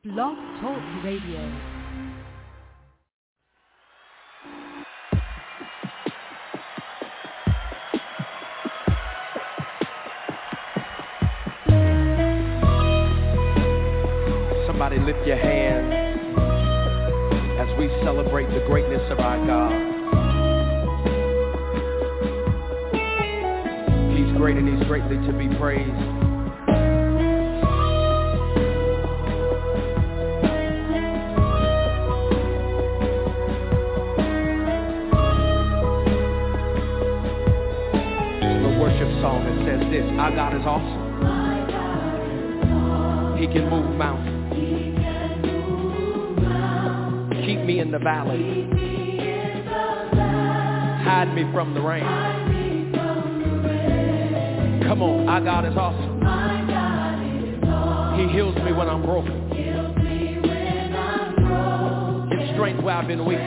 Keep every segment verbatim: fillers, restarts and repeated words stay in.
Blog Talk Radio. Somebody lift your hands as we celebrate the greatness of our God. He's great and He's greatly to be praised. Song that says this: our God is awesome. He can move mountains. Keep me in the valley. Hide me from the rain. Come on, our God is awesome. He heals me when I'm broken. Gives strength where I've been weak.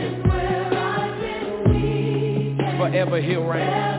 Forever He'll reign.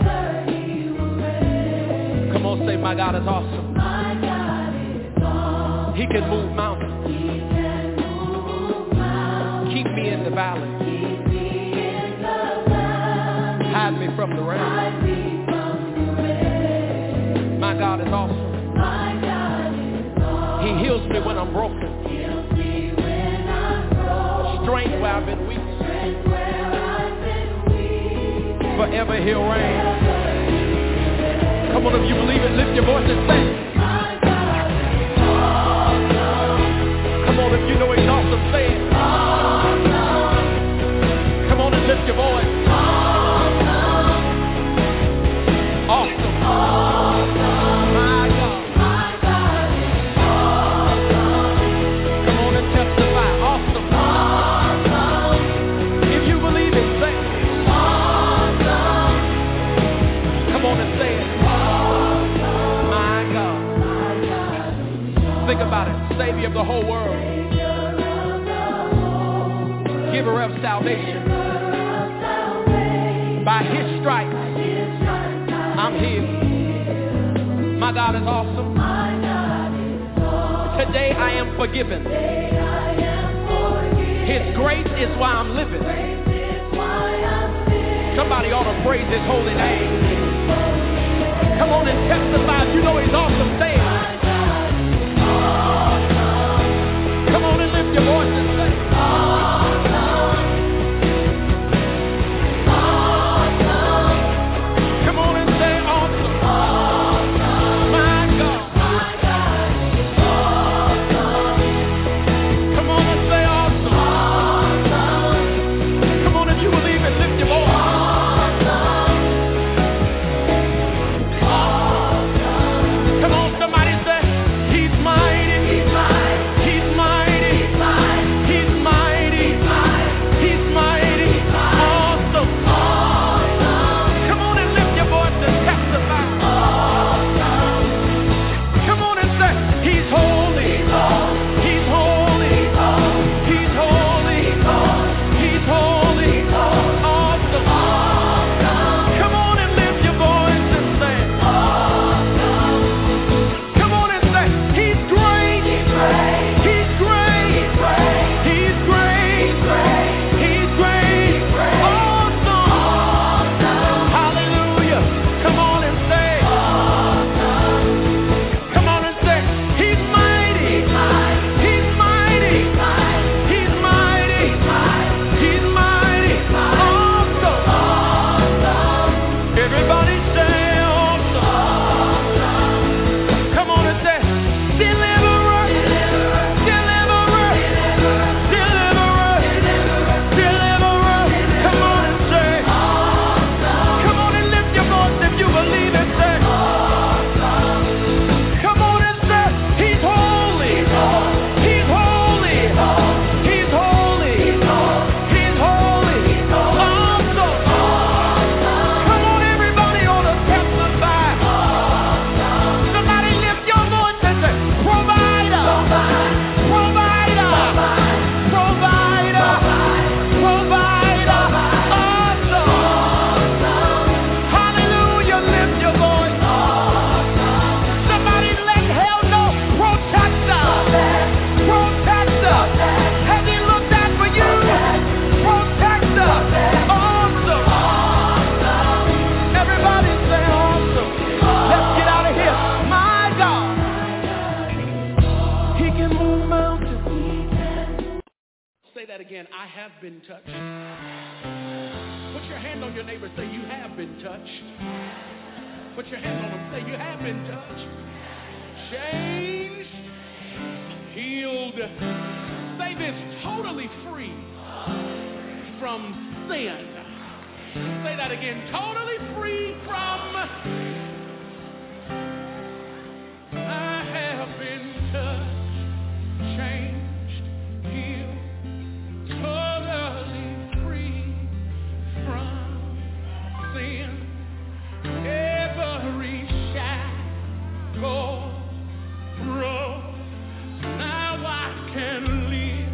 Come on, say, my God is awesome. My God is awesome. He can move mountains. He can move mountains. Keep me in the valley. Keep me in the valley. Hide me from the rain. Hide me from the rain. My God is awesome. My God is awesome. He heals me when I'm broken. Heals me when I'm broken. Strength where I've been weak. Strength where I've been weak. Forever He'll reign. Come on, if you believe it, lift your voice and say, my God is awesome. Come on, if you know He's awesome, say it. Awesome. Come on and lift your voice. Awesome. Awesome. Awesome. My God. My God is awesome. Come on and testify. Awesome. Awesome. If you believe it, say it. Awesome. Come on and say it. Think about it. Savior of the whole world. Giver of salvation. By His stripes, I'm healed. My God is awesome. Today I am forgiven. His grace is why I'm living. Somebody ought to praise His holy name. Come on and testify. You know He's awesome. Say it. Come on and lift your voice and say, awesome. Awesome. Come on and say, awesome. Awesome. My God. My God is awesome. Come on and say, awesome. Awesome. Come on, if you believe it, lift your voice. Awesome. Awesome. Come on, somebody say, mountains. Say that again. I have been touched. Put your hand on your neighbor. Say, you have been touched. Put your hand on him. Say, you have been touched. Changed. Healed. Say this, totally free from sin. Say that again. Totally free from. I have been touched, changed, healed, totally free from sin. Every shackle broke. Now I can live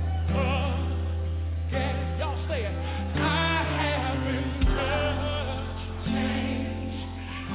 again. Y'all say it. I have been touched, changed,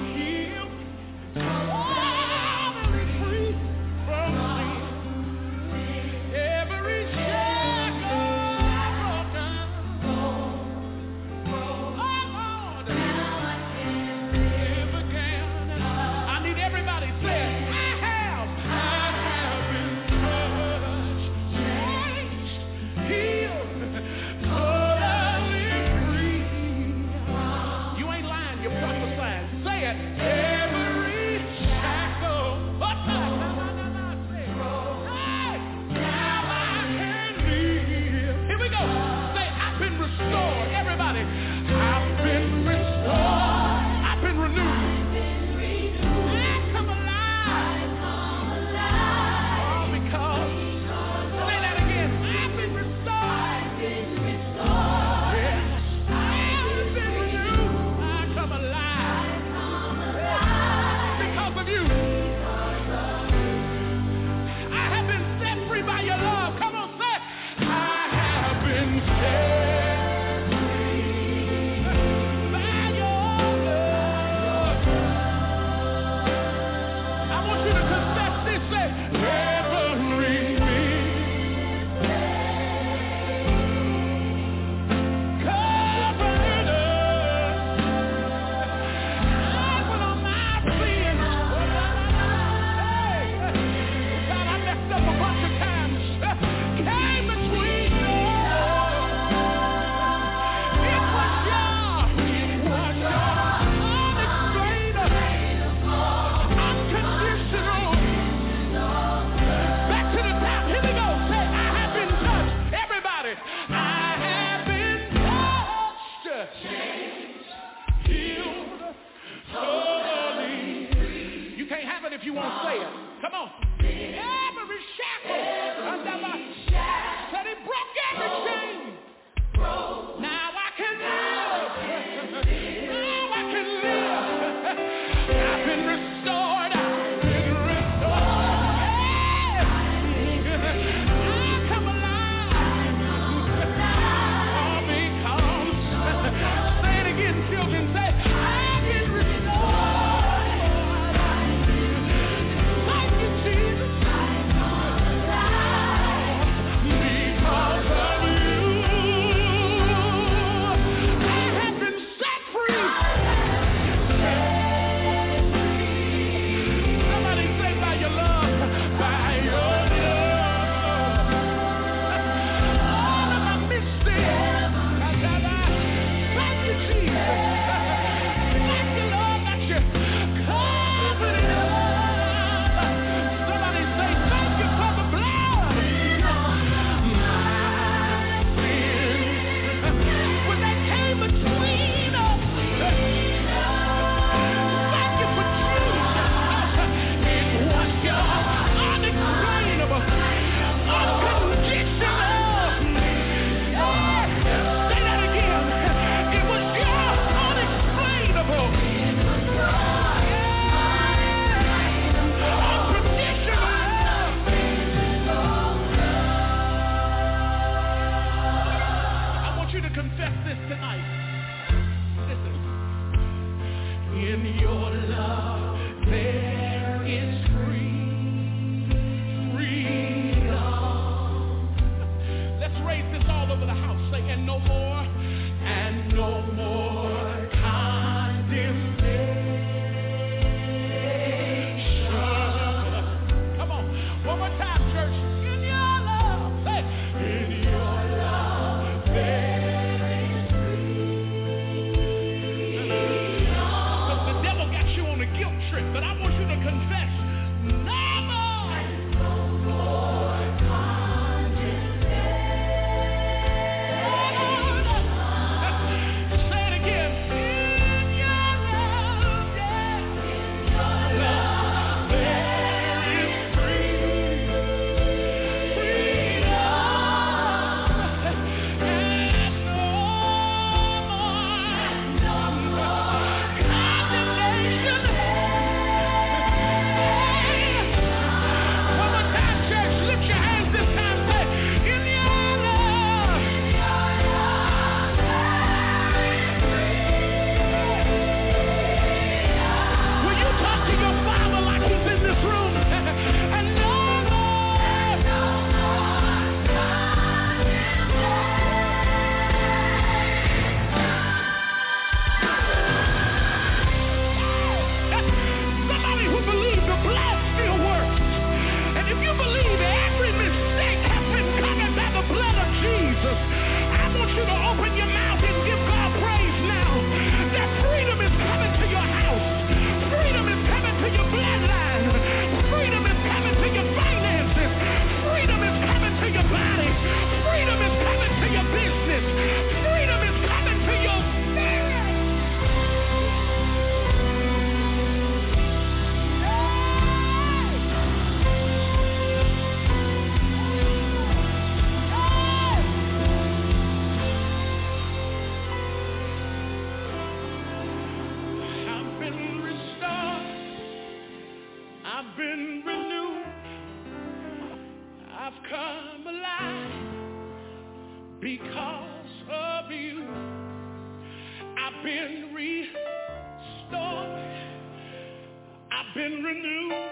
I've come alive because of you. I've been restored. I've been renewed.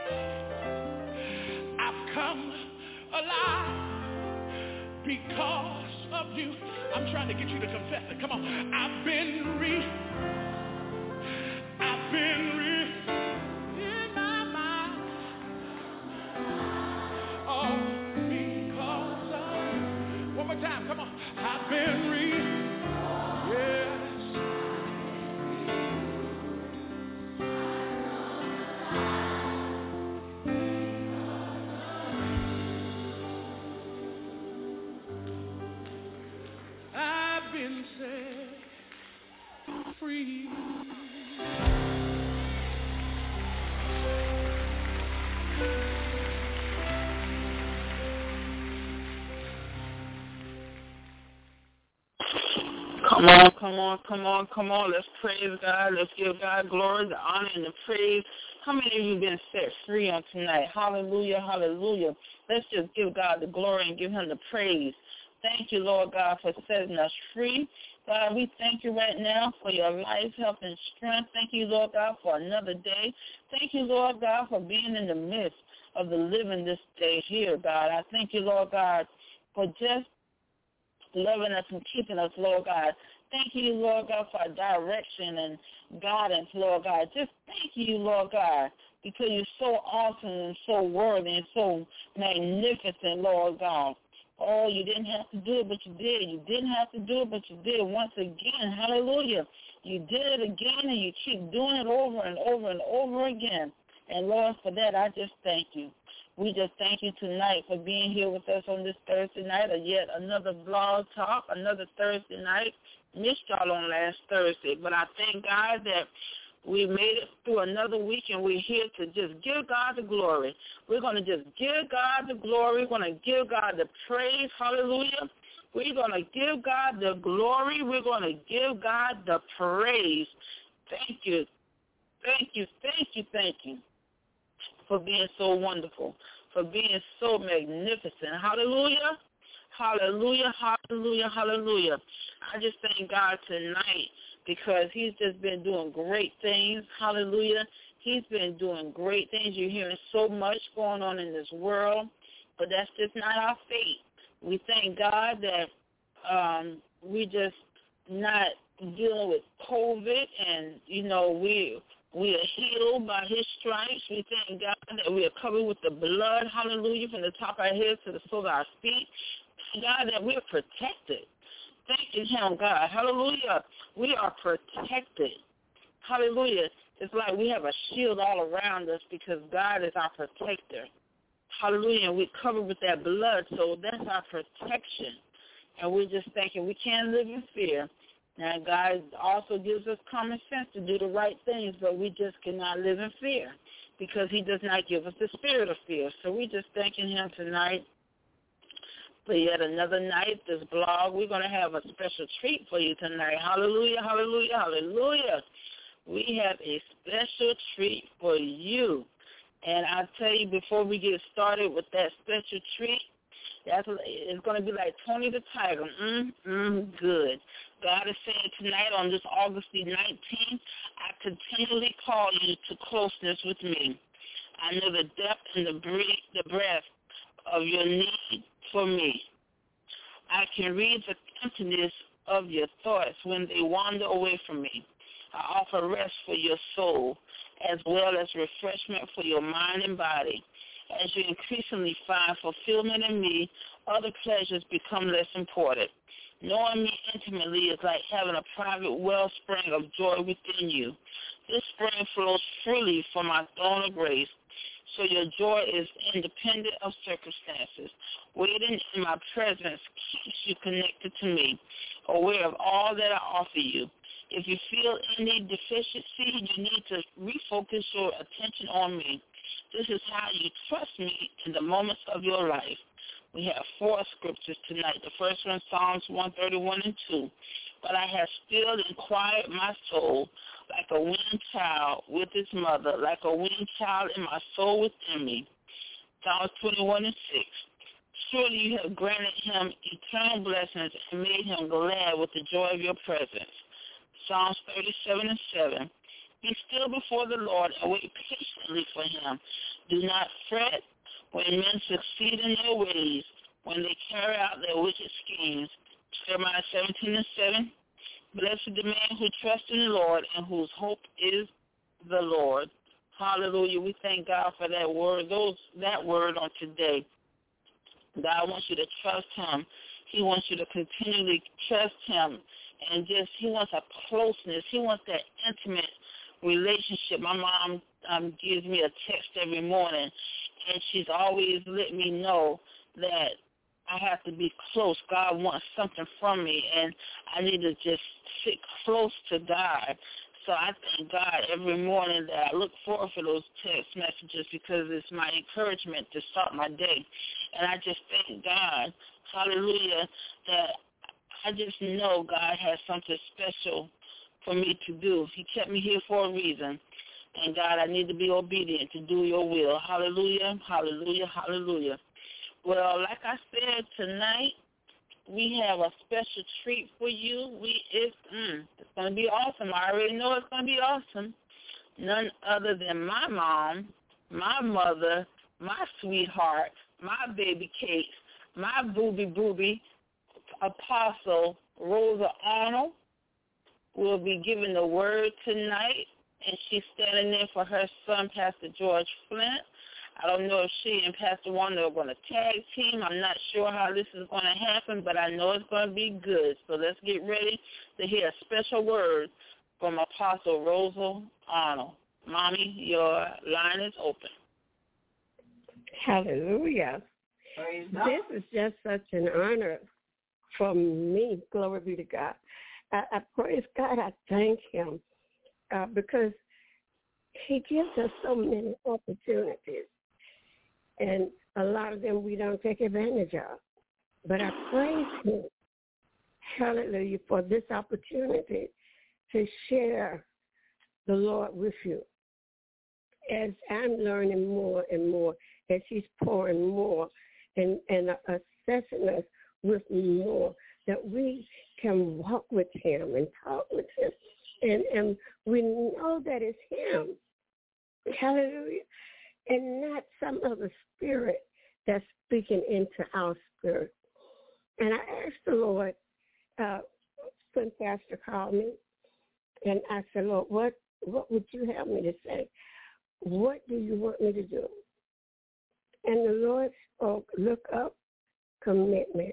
I've come alive because of you. I'm trying to get you to confess it. Come on. I've been re. I've been re. In my mind. Oh, because of. One more time. Come on. I've been re. Yes. I've been set free. Come on, come on, come on, come on. Let's praise God. Let's give God glory, the honor, and the praise. How many of you have been set free on tonight? Hallelujah, hallelujah. Let's just give God the glory and give him the praise. Thank you, Lord God, for setting us free. God, we thank you right now for your life, health, and strength. Thank you, Lord God, for another day. Thank you, Lord God, for being in the midst of the living this day here, God. I thank you, Lord God, for just loving us and keeping us, Lord God. Thank you, Lord God, for direction and guidance, Lord God. Just thank you, Lord God, because you're so awesome and so worthy and so magnificent, Lord God. Oh, you didn't have to do it, but you did. You didn't have to do it, but you did once again. Hallelujah. You did it again, and you keep doing it over and over and over again. And, Lord, for that, I just thank you. We just thank you tonight for being here with us on this Thursday night, or yet another blog talk, another Thursday night. Missed y'all on last Thursday, but I thank God that we made it through another week, and we're here to just give God the glory. We're going to just give God the glory. We're going to give God the praise. Hallelujah. We're going to give God the glory. We're going to give God the praise. Thank you. Thank you. Thank you. Thank you for being so wonderful, for being so magnificent. Hallelujah. Hallelujah. Hallelujah. Hallelujah. I just thank God tonight, because he's just been doing great things. Hallelujah. He's been doing great things. You're hearing so much going on in this world, but that's just not our fate. We thank God that um, we just not dealing with COVID, and, you know, we we are healed by his stripes. We thank God that we are covered with the blood, hallelujah, from the top of our heads to the sole of our feet. Thank God that we're protected. Thank you, him, God. Hallelujah. We are protected. Hallelujah. It's like we have a shield all around us because God is our protector. Hallelujah. And we're covered with that blood, so that's our protection. And we're just thinking we can't live in fear. Now, God also gives us common sense to do the right things, but we just cannot live in fear because he does not give us the spirit of fear. So we're just thanking him tonight for yet another night, this blog. We're going to have a special treat for you tonight. Hallelujah, hallelujah, hallelujah. We have a special treat for you. And I'll tell you, before we get started with that special treat, that's, it's going to be like Tony the Tiger. Mm, mm, good. God is saying tonight on this August the nineteenth, I continually call you to closeness with me. I know the depth and the breath, the breath of your need for me. I can read the emptiness of your thoughts when they wander away from me. I offer rest for your soul as well as refreshment for your mind and body. As you increasingly find fulfillment in me, other pleasures become less important. Knowing me intimately is like having a private wellspring of joy within you. This spring flows freely from my throne of grace, so your joy is independent of circumstances. Waiting in my presence keeps you connected to me, aware of all that I offer you. If you feel any deficiency, you need to refocus your attention on me. This is how you trust me in the moments of your life. We have four scriptures tonight. The first one, Psalms one thirty-one and two. But I have stilled and quieted my soul like a weaned child with its mother, like a weaned child in my soul within me. Psalms twenty-one and six. Surely you have granted him eternal blessings and made him glad with the joy of your presence. Psalms thirty-seven and seven. Be still before the Lord and wait patiently for him. Do not fret when men succeed in their ways, when they carry out their wicked schemes. Jeremiah seventeen and seven. Blessed the man who trusts in the Lord and whose hope is the Lord. Hallelujah. We thank God for that word, those that word on today. God wants you to trust him. He wants you to continually trust him. And just, he wants a closeness. He wants that intimate relationship. My mom um, gives me a text every morning, and she's always let me know that I have to be close. God wants something from me, and I need to just sit close to God. So I thank God every morning that I look forward for those text messages because it's my encouragement to start my day. And I just thank God, hallelujah, that I just know God has something special for me to do. He kept me here for a reason. And God, I need to be obedient to do your will. Hallelujah, hallelujah, hallelujah. Well, like I said, tonight we have a special treat for you. We It's, mm, it's going to be awesome. I already know it's going to be awesome. None other than my mom, my mother, my sweetheart, my baby cakes, my booby booby, Apostle Rosa Arnold will be giving the word tonight, and she's standing in for her son, Pastor George Flint. I don't know if she and Pastor Wanda are going to tag team. I'm not sure how this is going to happen, but I know it's going to be good. So let's get ready to hear a special word from Apostle Rosa Arnold. Mommy, your line is open. Hallelujah. This is just such an honor for me. Glory be to God. I, I praise God. I thank him uh, because he gives us so many opportunities. And a lot of them we don't take advantage of. But I praise him, hallelujah, for this opportunity to share the Lord with you. As I'm learning more and more, as he's pouring more and, and assessing us with more, that we can walk with him and talk with him. And, and we know that it's him. Hallelujah. And not some other spirit that's speaking into our spirit. And I asked the Lord, uh, when Pastor called me, and I said, Lord, what, what would you have me to say? What do you want me to do? And the Lord spoke, look up, commitment.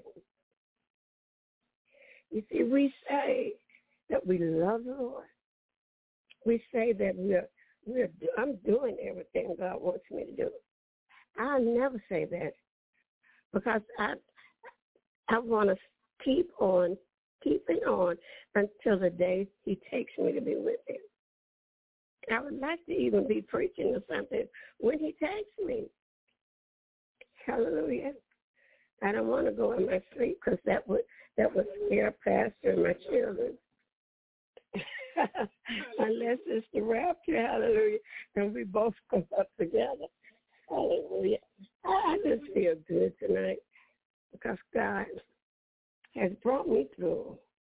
You see, we say that we love the Lord. We say that we're We're, I'm doing everything God wants me to do. I'll never say that because I I want to keep on, keeping on until the day he takes me to be with him. I would like to even be preaching or something when he takes me. Hallelujah. I don't want to go in my sleep because that would, that would scare Pastor and my children. Unless it's the rapture, hallelujah, and we both come up together. Hallelujah. I just feel good tonight because God has brought me through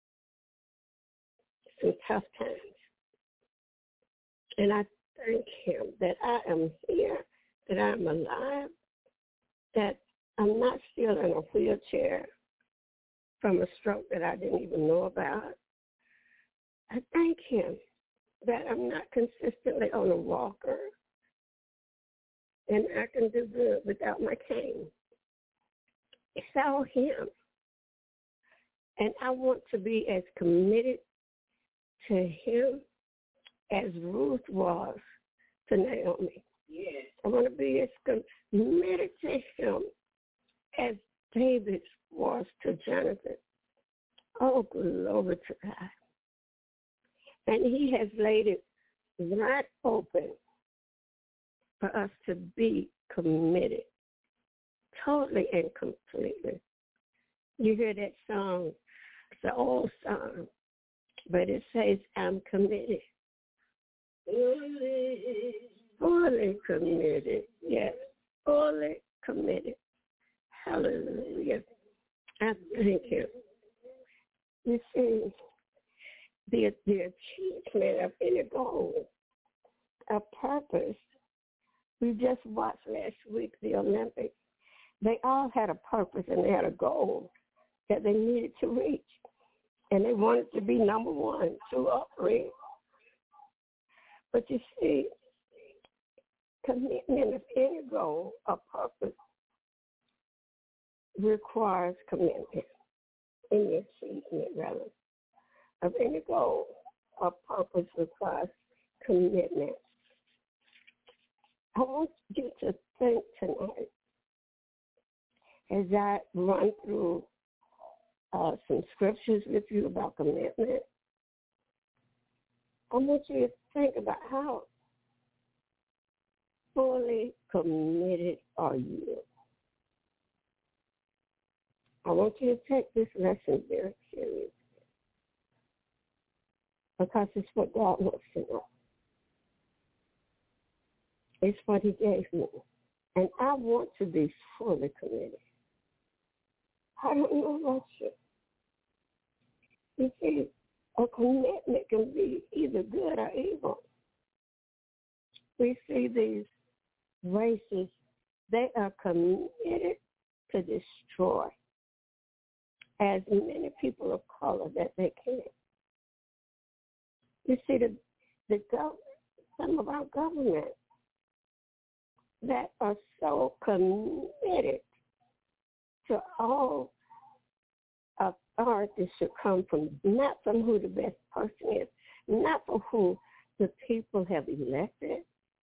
some tough times. And I thank him that I am here, that I'm alive, that I'm not still in a wheelchair from a stroke that I didn't even know about. I thank him that I'm not consistently on a walker and I can do good without my cane. It's all him. And I want to be as committed to him as Ruth was to Naomi. Yes. I want to be as committed to him as David was to Jonathan. Oh, glory to God. And he has laid it wide open for us to be committed, totally and completely. You hear that song, it's an old song, but it says, I'm committed. Fully, fully committed, yes, fully committed. Hallelujah. I thank you. You see, the, the achievement of any goal, a purpose. We just watched last week the Olympics. They all had a purpose and they had a goal that they needed to reach. And they wanted to be number one, two, or three. But you see, commitment of any goal or purpose requires commitment. Any achievement, rather, of any goal or purpose requires commitment. I want you to think tonight, as I run through uh, some scriptures with you about commitment, I want you to think about how fully committed are you. I want you to take this lesson very seriously because it's what God wants to know. It's what he gave me. And I want to be fully committed. I don't know about you. You see, a commitment can be either good or evil. We see these races, they are committed to destroy as many people of color that they can. You see, the, the gov- some of our government that are so committed to all authority should come from, not from who the best person is, not from who the people have elected,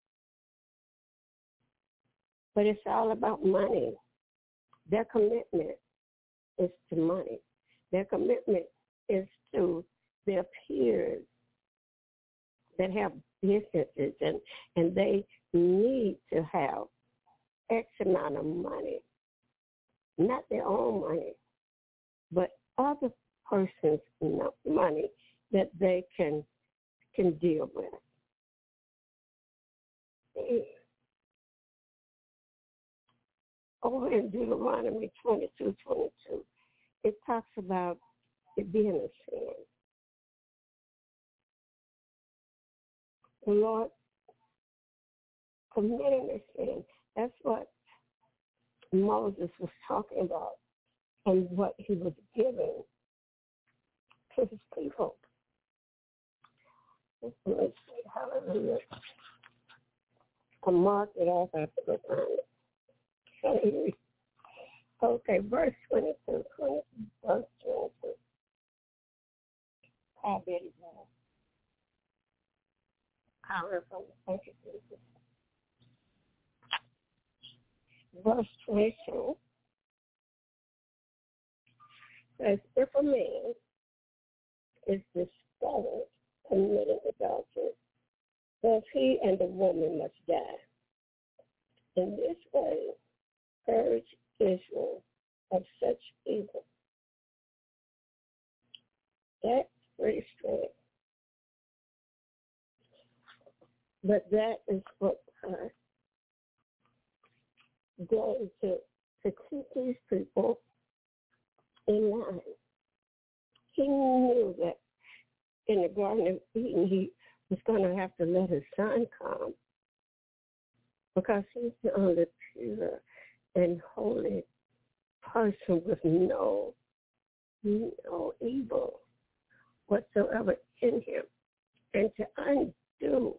but it's all about money. Their commitment is to money. Their commitment is to their peers that have businesses, and, and they need to have X amount of money, not their own money, but other person's money that they can can deal with. Over in Deuteronomy twenty-two twenty-two, it talks about it being a sin. The Lord committing a sin. That's what Moses was talking about and what he was giving to his people. Let's see. Hallelujah. I marked it off after the time. Okay, verse twenty-two. twenty, verse twenty-two. I bet it was. Power from the thank you, Jesus. Verse twenty-two says, if a man is discovered committing adultery, both he and the woman must die. In this way, purge Israel of such evil. That's pretty strong. But that is what God going to, to keep these people in line. He knew that in the Garden of Eden, he was going to have to let his son come because he's the only pure and holy person with no, no evil whatsoever in him. And to undo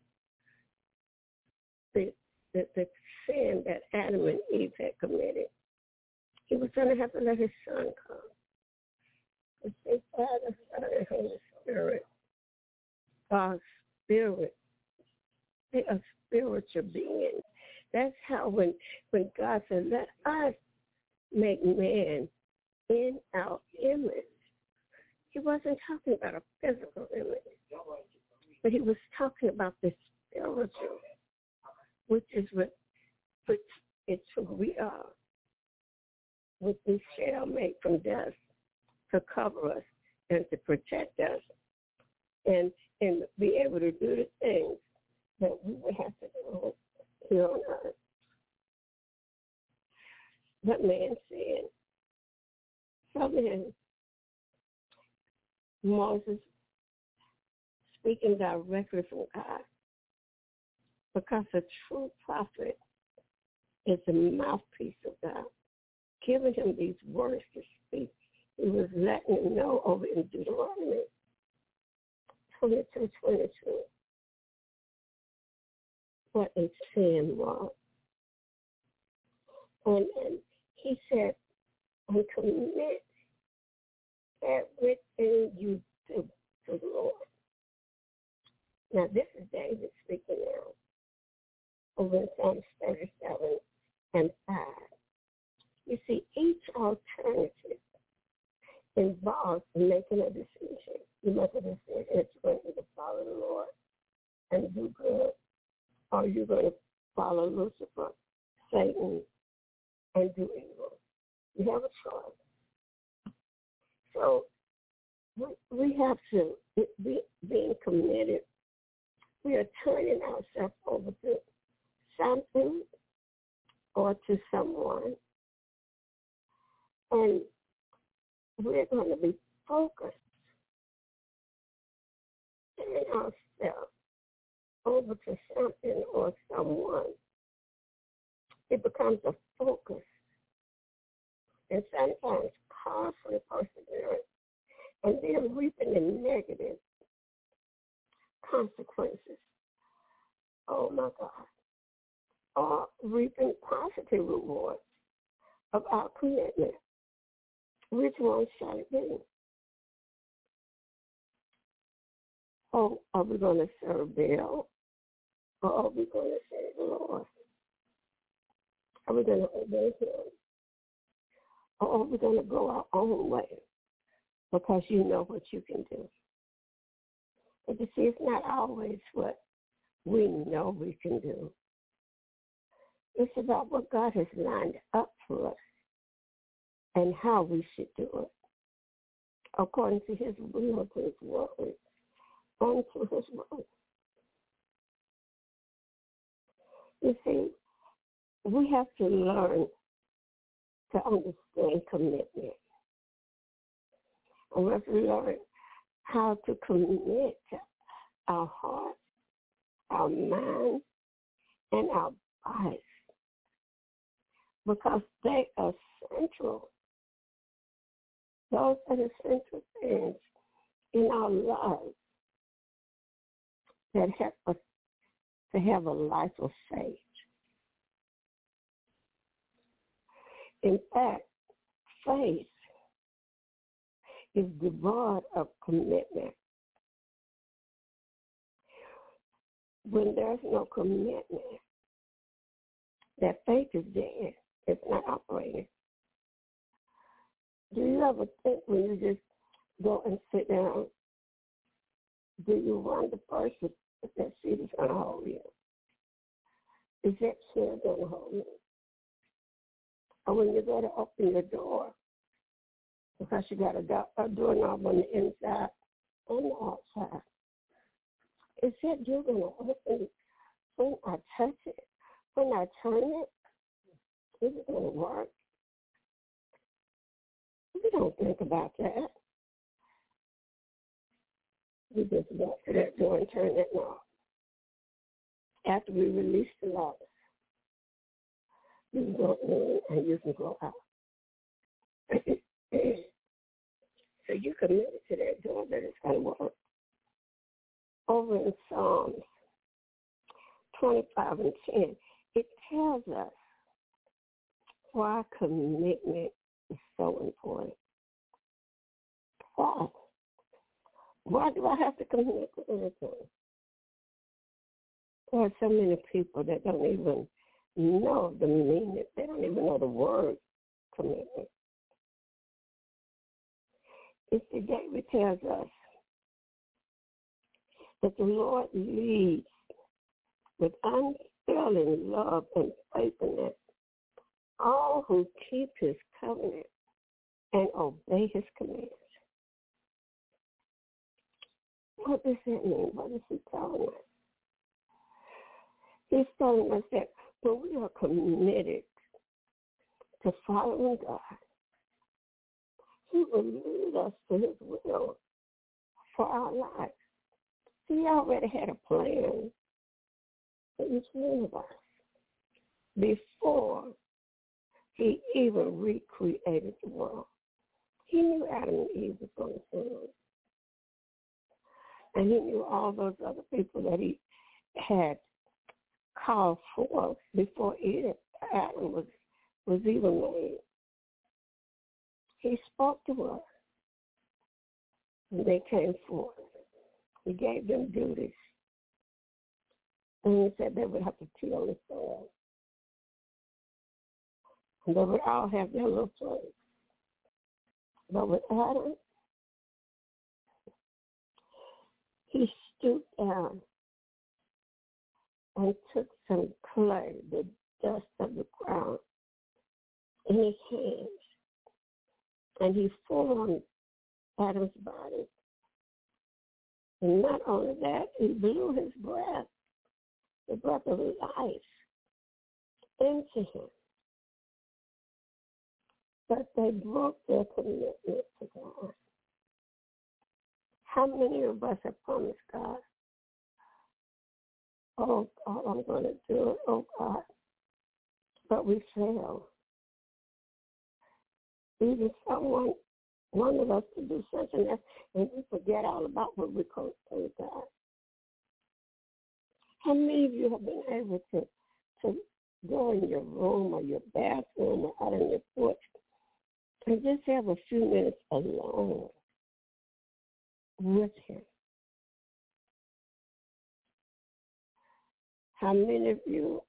the, the, the sin that Adam and Eve had committed, he was going to have to let his son come. It's his Father, Son, and Holy Spirit. God's spirit. They are spiritual beings. That's how when, when God said, let us make man in our image, he wasn't talking about a physical image, but he was talking about the spiritual, which is what, which it's who we are, which we shall make from dust to cover us and to protect us and and be able to do the things that we would have to do here on earth. But man in Moses speaking directly from God, because a true prophet is the mouthpiece of God, giving him these words to speak. He was letting him know over in Deuteronomy twenty-two twenty-two what a sin was. And, and he said, and commit everything you do to the Lord. Now, this is David speaking now over in Psalms thirty-seven and five. You see, each alternative involves making a decision. You make a decision that you're going to follow the Lord and do good, or you're going to follow Lucifer, Satan, and do evil. You have a choice. So we, we have to be being committed. We are turning ourselves over to something or to someone, and we're going to be focused, turning ourselves over to something or someone. It becomes a focus, and sometimes costly perseverance, and then reaping the negative consequences. Oh my God. Or reaping positive rewards of our commitment. Which one shall it be? Oh, are we going to serve Baal? Or are we going to serve the Lord? Are we going to obey him? Or are we going to go our own way because you know what you can do? But you see, it's not always what we know we can do. It's about what God has lined up for us and how we should do it according to his will, to his word, and to his word. You see, we have to learn to understand commitment. And we have to learn how to commit our heart, our mind, and our bodies, because they are central. Those are the central things in our lives that help us to have a life of faith. In fact, faith is devoid of commitment. When there's no commitment, that faith is dead. It's not operating. Do you ever think when you just go and sit down, do you wonder first if that seat is going to hold you? Is that chair going to hold you? Or when you go to open your door, because you got a, do- a doorknob on the inside and the outside, is that you're going to open when I touch it? When I turn it, is it going to work? We don't think about that. We just walk to that door and turn that knob. After we release the locks, you can go in and you can go out. So you committed to that door that it's going to work. Over in Psalms twenty-five and ten, it tells us why commitment is so important. Why? Why do I have to commit to anything? There are so many people that don't even know the meaning. They don't even know the word commitment. It's the David tells us that the Lord leads with unfailing love and faithfulness all who keep his covenant and obey his commands. What does that mean? What is he telling us? He's telling us that when we are committed to following God, he he will lead us to his will for our lives. He already had a plan for each one of us before he even recreated the world. He knew Adam and Eve was going to sin. And he knew all those other people that he had called forth before Eve, Adam was, was even made. He spoke to us, and they came forth. He gave them duties. And he said they would have to till the soil. And they would all have their little place. But with Adam, he stooped down and took some clay, the dust of the ground, in his hands. And he formed Adam's body. And not only that, he blew his breath, the breath of life, into him. But they broke their commitment to God. How many of us have promised God, oh, God, I'm going to do it, oh, God, but we fail. Even someone wanted us to do something else, and we forget all about what we told God. How many of you have been able to, to go in your room or your bathroom or out on your porch and just have a few minutes alone with him? How many of you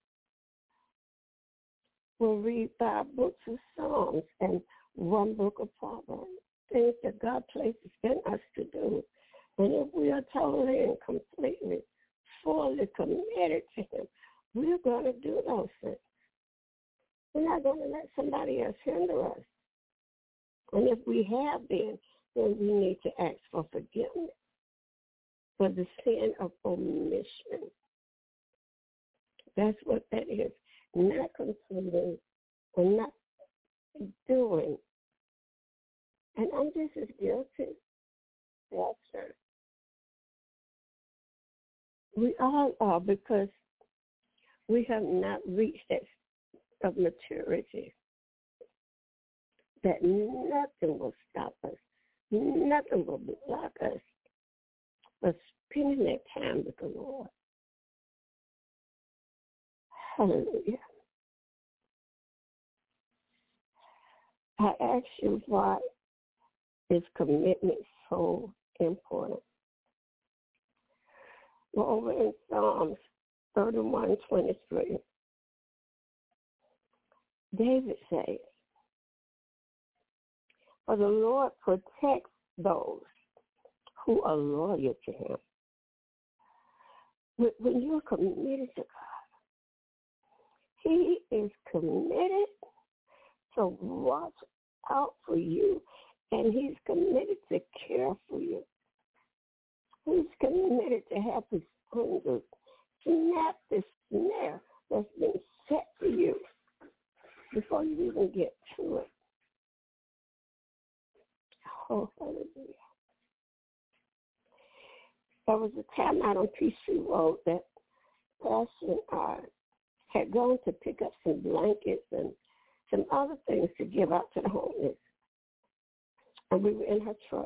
will read five books of Psalms and one book of Proverbs, things that God places in us to do? And if we are totally and completely, fully committed to him, we're going to do those things. We're not going to let somebody else hinder us. And if we have been, then we need to ask for forgiveness for the sin of omission. That's what that is. Not completing or not doing. And I'm just as guilty. Yes, sir. We all are, because we have not reached that of maturity that nothing will stop us. Nothing will block us from spending that time with the Lord. Hallelujah. I ask you, why is commitment so important? Well, over in Psalms thirty-one twenty-three, David says, "For the Lord protects those who are loyal to him." When you're committed to God, he is committed to watch out for you, and he's committed to care for you. He's committed to have his angels snap the snare that's been set for you before you even get to it. Oh, hallelujah. There was a time out on P C Road that Pastor and I had gone to pick up some blankets and some other things to give out to the homeless. And we were in her truck.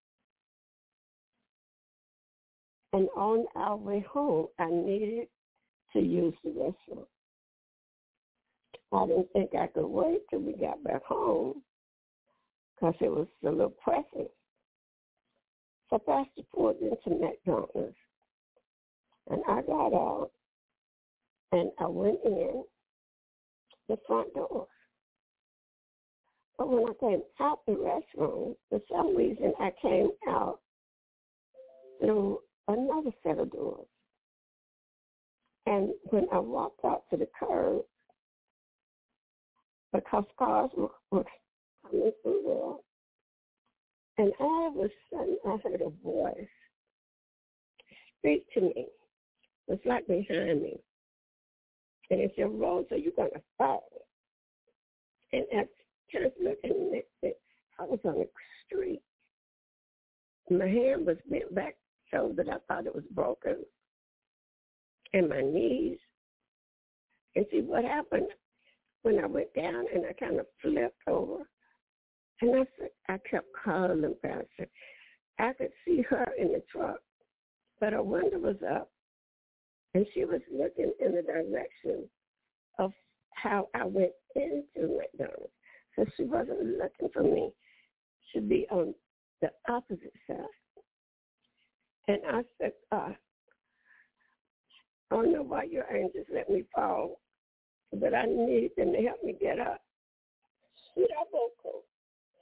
And on our way home, I needed to use the restroom. I didn't think I could wait till we got back home because it was a little pressing. So Pastor pulled into McDonald's, and I got out, and I went in the front door. But when I came out the restroom, for some reason I came out through another set of doors. And when I walked out to the curb, because cars were, were coming through there, and all of a sudden I heard a voice speak to me. It's like behind me. And it said, "Rosa, you're going to fall." And I just looked and I said, I was was on the street. My hand was bent back so that I thought it was broken, and my knees. And see what happened when I went down and I kind of flipped over. And I said, I kept calling Pastor. I could see her in the truck, but her window was up, and she was looking in the direction of how I went into McDonald's. So she wasn't looking for me. She'd be on the opposite side. And I said, uh, I don't know why your angels let me fall, but I need them to help me get up. Shoot, I woke up.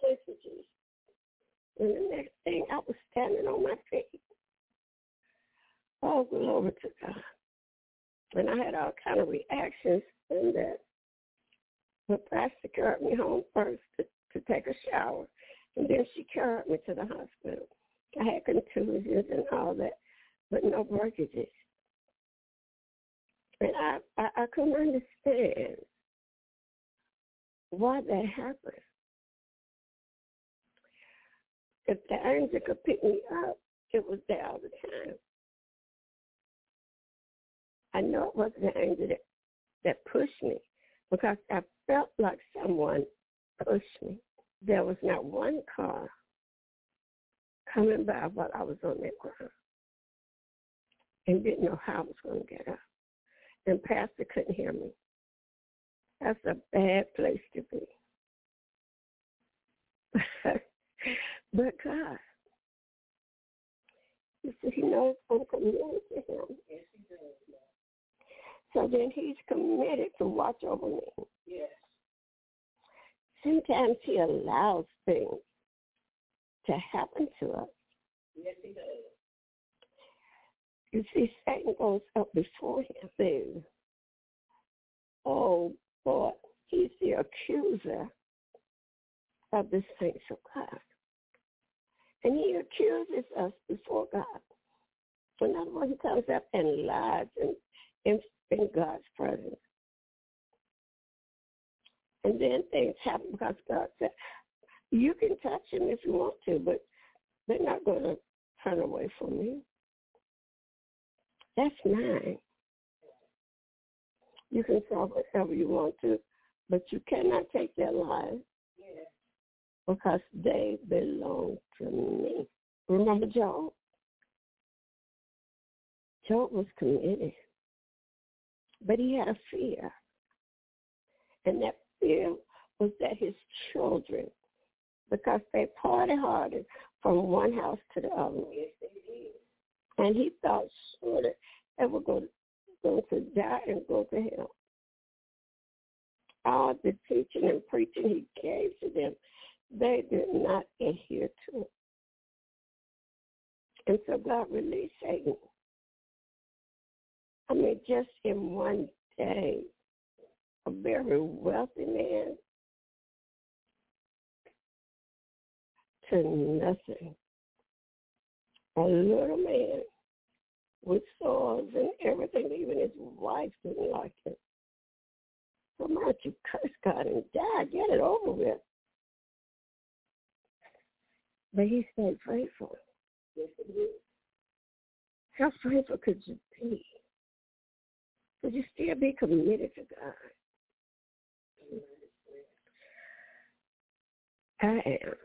And the next thing, I was standing on my feet. Oh, glory to God. And I had all kind of reactions in that. But Pastor carried me home first to, to take a shower, and then she carried me to the hospital. I had contusions and all that, but no breakages. And I, I, I couldn't understand why that happened. If the angel could pick me up, it was there all the time. I know it wasn't the angel that, that pushed me, because I felt like someone pushed me. There was not one car coming by while I was on that ground, and didn't know how I was going to get up. And Pastor couldn't hear me. That's a bad place to be. But God, you see, he knows I'm committed to him. Yes, he does. So then he's committed to watch over me. Yes. Sometimes he allows things to happen to us. Yes, he does. You see, Satan goes up before him. Says, oh, boy, he's the accuser of the saints of God. And he accuses us before God. So in other words, he comes up and lies in, in, in God's presence. And then things happen because God said, you can touch him if you want to, but they're not going to turn away from me. That's mine. You can solve whatever you want to, but you cannot take their lives. Because they belong to me. Remember Job? Job was committed, but he had a fear. And that fear was that his children, because they party harded from one house to the other. Yes, they did. And he thought sure that they were going to, going to die and go to hell. All the teaching and preaching he gave to them, they did not adhere to it. And so God released Satan. I mean, just in one day, a very wealthy man to nothing. A little man with swords and everything, even his wife didn't like it. So why don't you curse God and die? Get it over with. But he stayed faithful. Yes, he did. How faithful could you be? Could you still be committed to God? I am.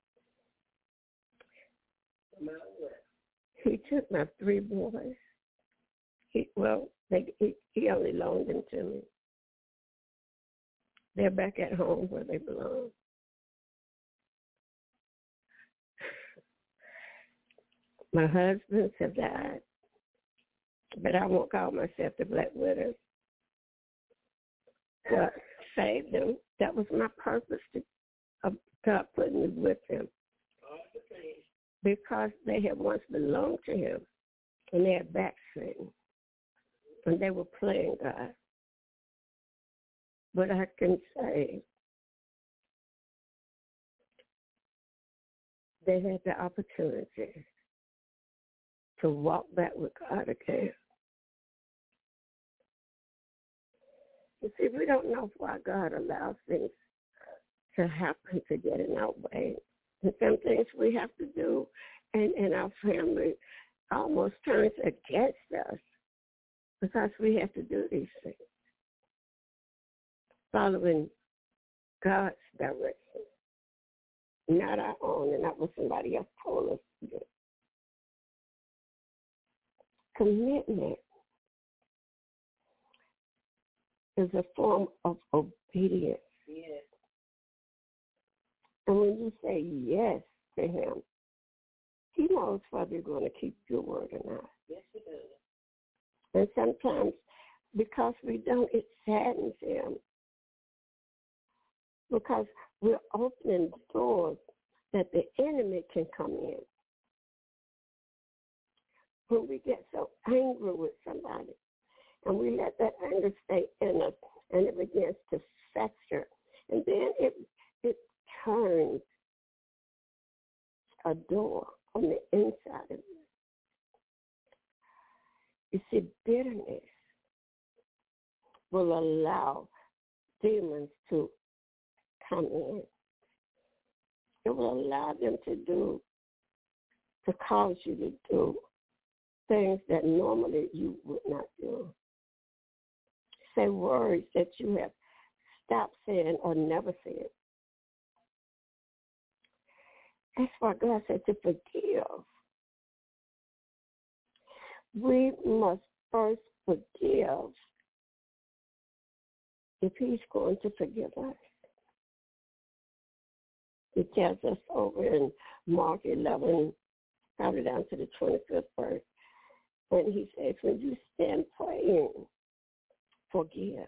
He took my three boys. He, well, they, he, he only loaned them to me. They're back at home where they belong. My husbands have died, but I won't call myself the Black Widow. God saved them. That was my purpose, to of God putting me with him. Because they had once belonged to him, and they had backslidden, and they were playing God. But I can say they had the opportunity to walk back with God again. You see, we don't know why God allows things to happen to get in our way. And some things we have to do, and, and our family almost turns against us because we have to do these things, following God's direction, not our own and not what somebody else told us to do. Commitment is a form of obedience. Yes. And when you say yes to him, he knows whether you're going to keep your word or not. Yes, he does. And sometimes, because we don't, it saddens him. Because we're opening doors that the enemy can come in. When we get so angry with somebody, and we let that anger stay in us, and it begins to fester, and then it it turns a door on the inside of you. You see, bitterness will allow demons to come in. It will allow them to do, to cause you to do things that normally you would not do. Say words that you have stopped saying or never said. That's why God said to forgive. We must first forgive if he's going to forgive us. He tells us over in Mark eleven, probably down to the twenty-fifth verse, when he says, when you stand praying, forgive.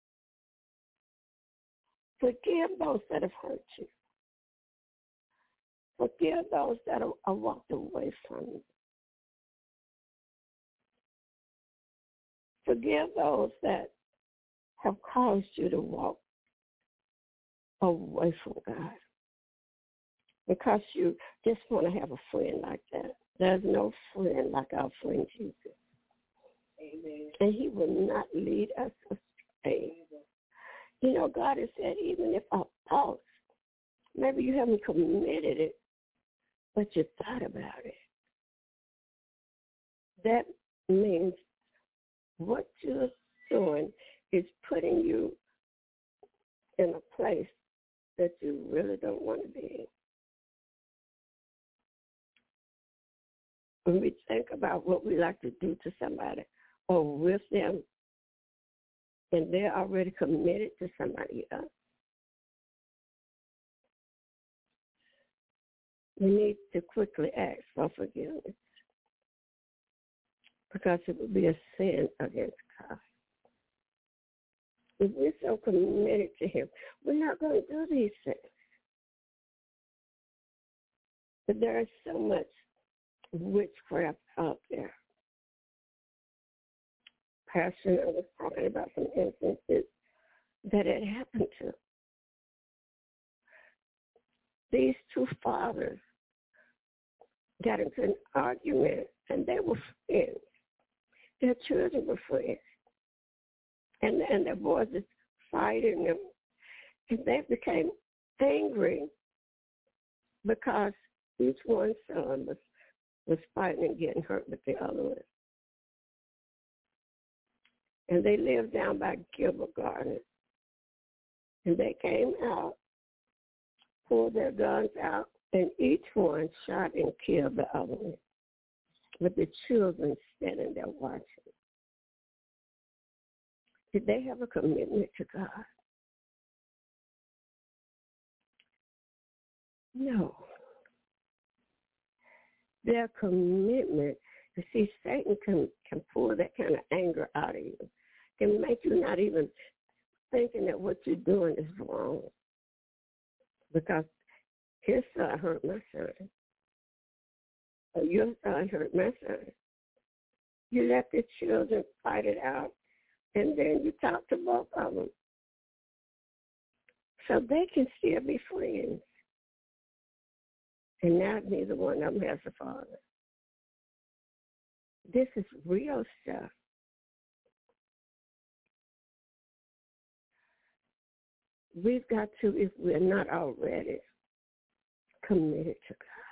Forgive those that have hurt you. Forgive those that are, are walked away from you. Forgive those that have caused you to walk away from God because you just want to have a friend like that. There's no friend like our friend Jesus. Amen. And he will not lead us astray. You know, God has said, even if our thoughts, maybe you haven't committed it, but you thought about it. That means what you're doing is putting you in a place that you really don't want to be in. When we think about what we like to do to somebody or with them, and they're already committed to somebody else, we need to quickly ask for forgiveness because it would be a sin against God. If we're so committed to him, we're not going to do these things. But there is so much witchcraft out there. Pastor was talking about some instances that it happened to. These two fathers got into an argument, and they were friends. Their children were friends. And, and their boys just fighting them. And they became angry because each one's son was, was fighting and getting hurt with the other one. And they lived down by Gilbert Garden. And they came out, pulled their guns out, and each one shot and killed the other one, with the children standing there watching. Did they have a commitment to God? No. Their commitment, you see, Satan can, can pull that kind of anger out of you, can make you not even thinking that what you're doing is wrong. Because his son hurt my son. Or your son hurt my son. You let the children fight it out, and then you talk to both of them. So they can still be friends. And now neither one of them has a father. This is real stuff. We've got to, if we're not already, committed to God.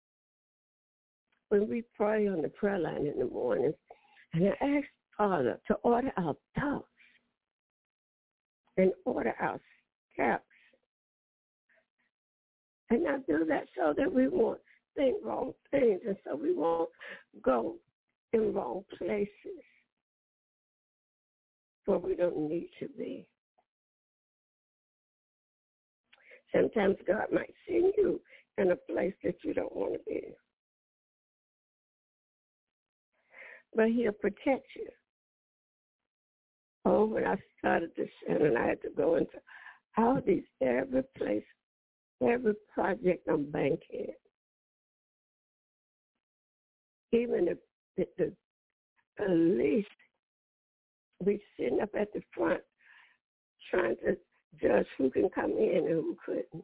When we pray on the prayer line in the morning, and I ask Father to order our thoughts and order our steps, and I do that so that we won't think wrong things, and so we won't go in wrong places where we don't need to be. Sometimes God might send you in a place that you don't want to be. But he'll protect you. Oh, when I started this sin and I had to go into all these, every place, every project I'm banking. Even if the, the police be sitting up at the front trying to judge who can come in and who couldn't.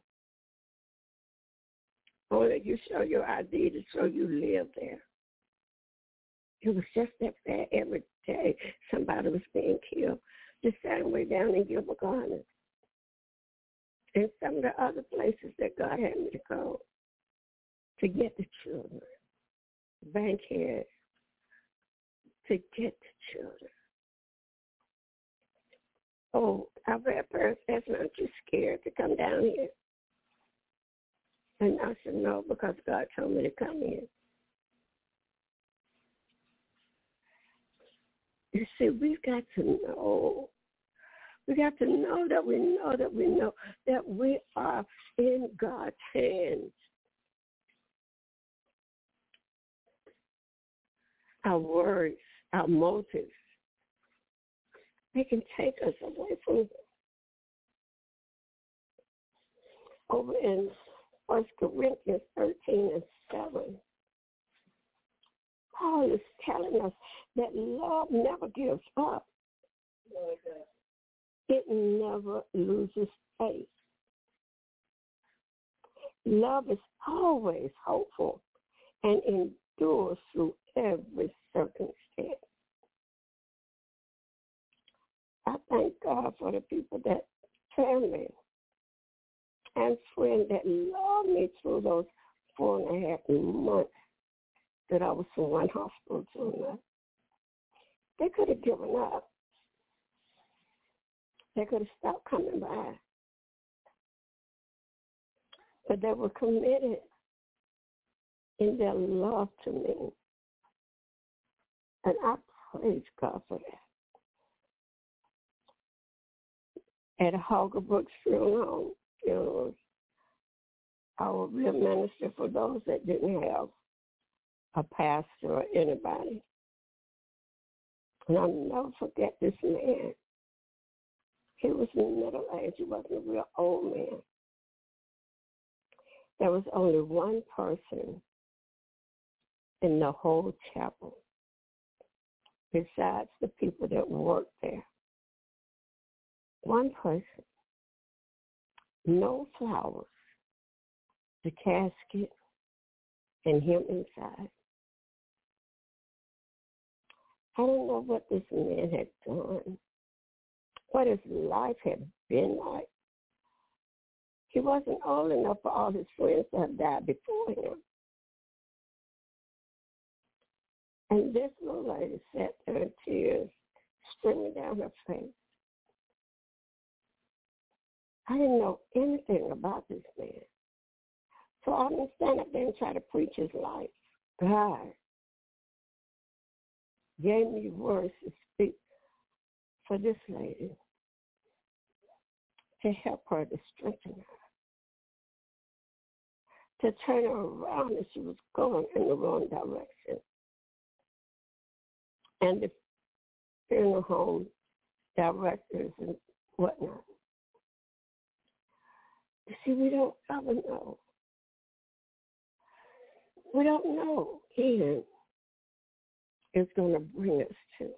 Only you show your I D to show you live there. It was just that bad every day. Somebody was being killed the same way down in Gilbert Gardens. And some of the other places that God had me to go to get the children. Bankhead, to get the children. Oh, I've had parents ask me, aren't you scared to come down here? And I said, no, because God told me to come here. You see, we've got to know. We got to know that we know that we know that we are in God's hands. Our words, our motives, they can take us away from Him. Over in First Corinthians thirteen and seven, Paul is telling us that love never gives up. It never loses faith. Love is always hopeful and endures through every circumstance. I thank God for the people that family and friends that loved me through those four and a half months that I was from one hospital to another. They could have given up. They could have stopped coming by. But they were committed in their love to me. And I praise God for that. At Hoggerbrook's funeral, funerals, I would be a minister for those that didn't have a pastor or anybody. And I'll never forget this man. He was in middle age. He wasn't a real old man. There was only one person in the whole chapel besides the people that worked there. One person. No flowers. The casket and him inside. I don't know what this man had done, what his life had been like. He wasn't old enough for all his friends to have died before him. And this little lady sat there in tears streaming down her face. I didn't know anything about this man. So I didn't stand up there and try to preach his life. God gave me words to speak for this lady to help her, to strengthen her, to turn her around as she was going in the wrong direction. And the funeral home directors and whatnot. You see, we don't ever know. We don't know Eden is going to bring us to.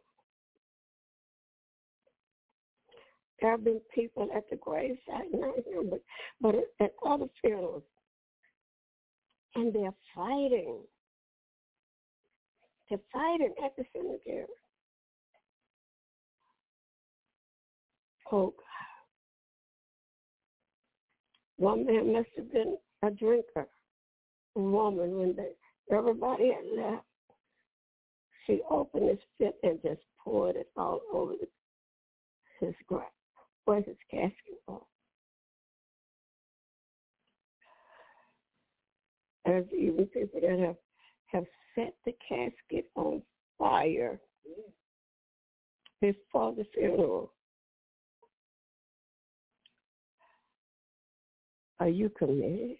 There have been people at the graveside, not here, but, but at other funerals, and they're fighting. They're fighting at the cemetery. Oh, God. One man must have been a drinker. woman, when the, everybody had left, she opened his fit and just poured it all over the, his grave, where his casket was. There's even people that have, have set the casket on fire before the funeral. Are you committed?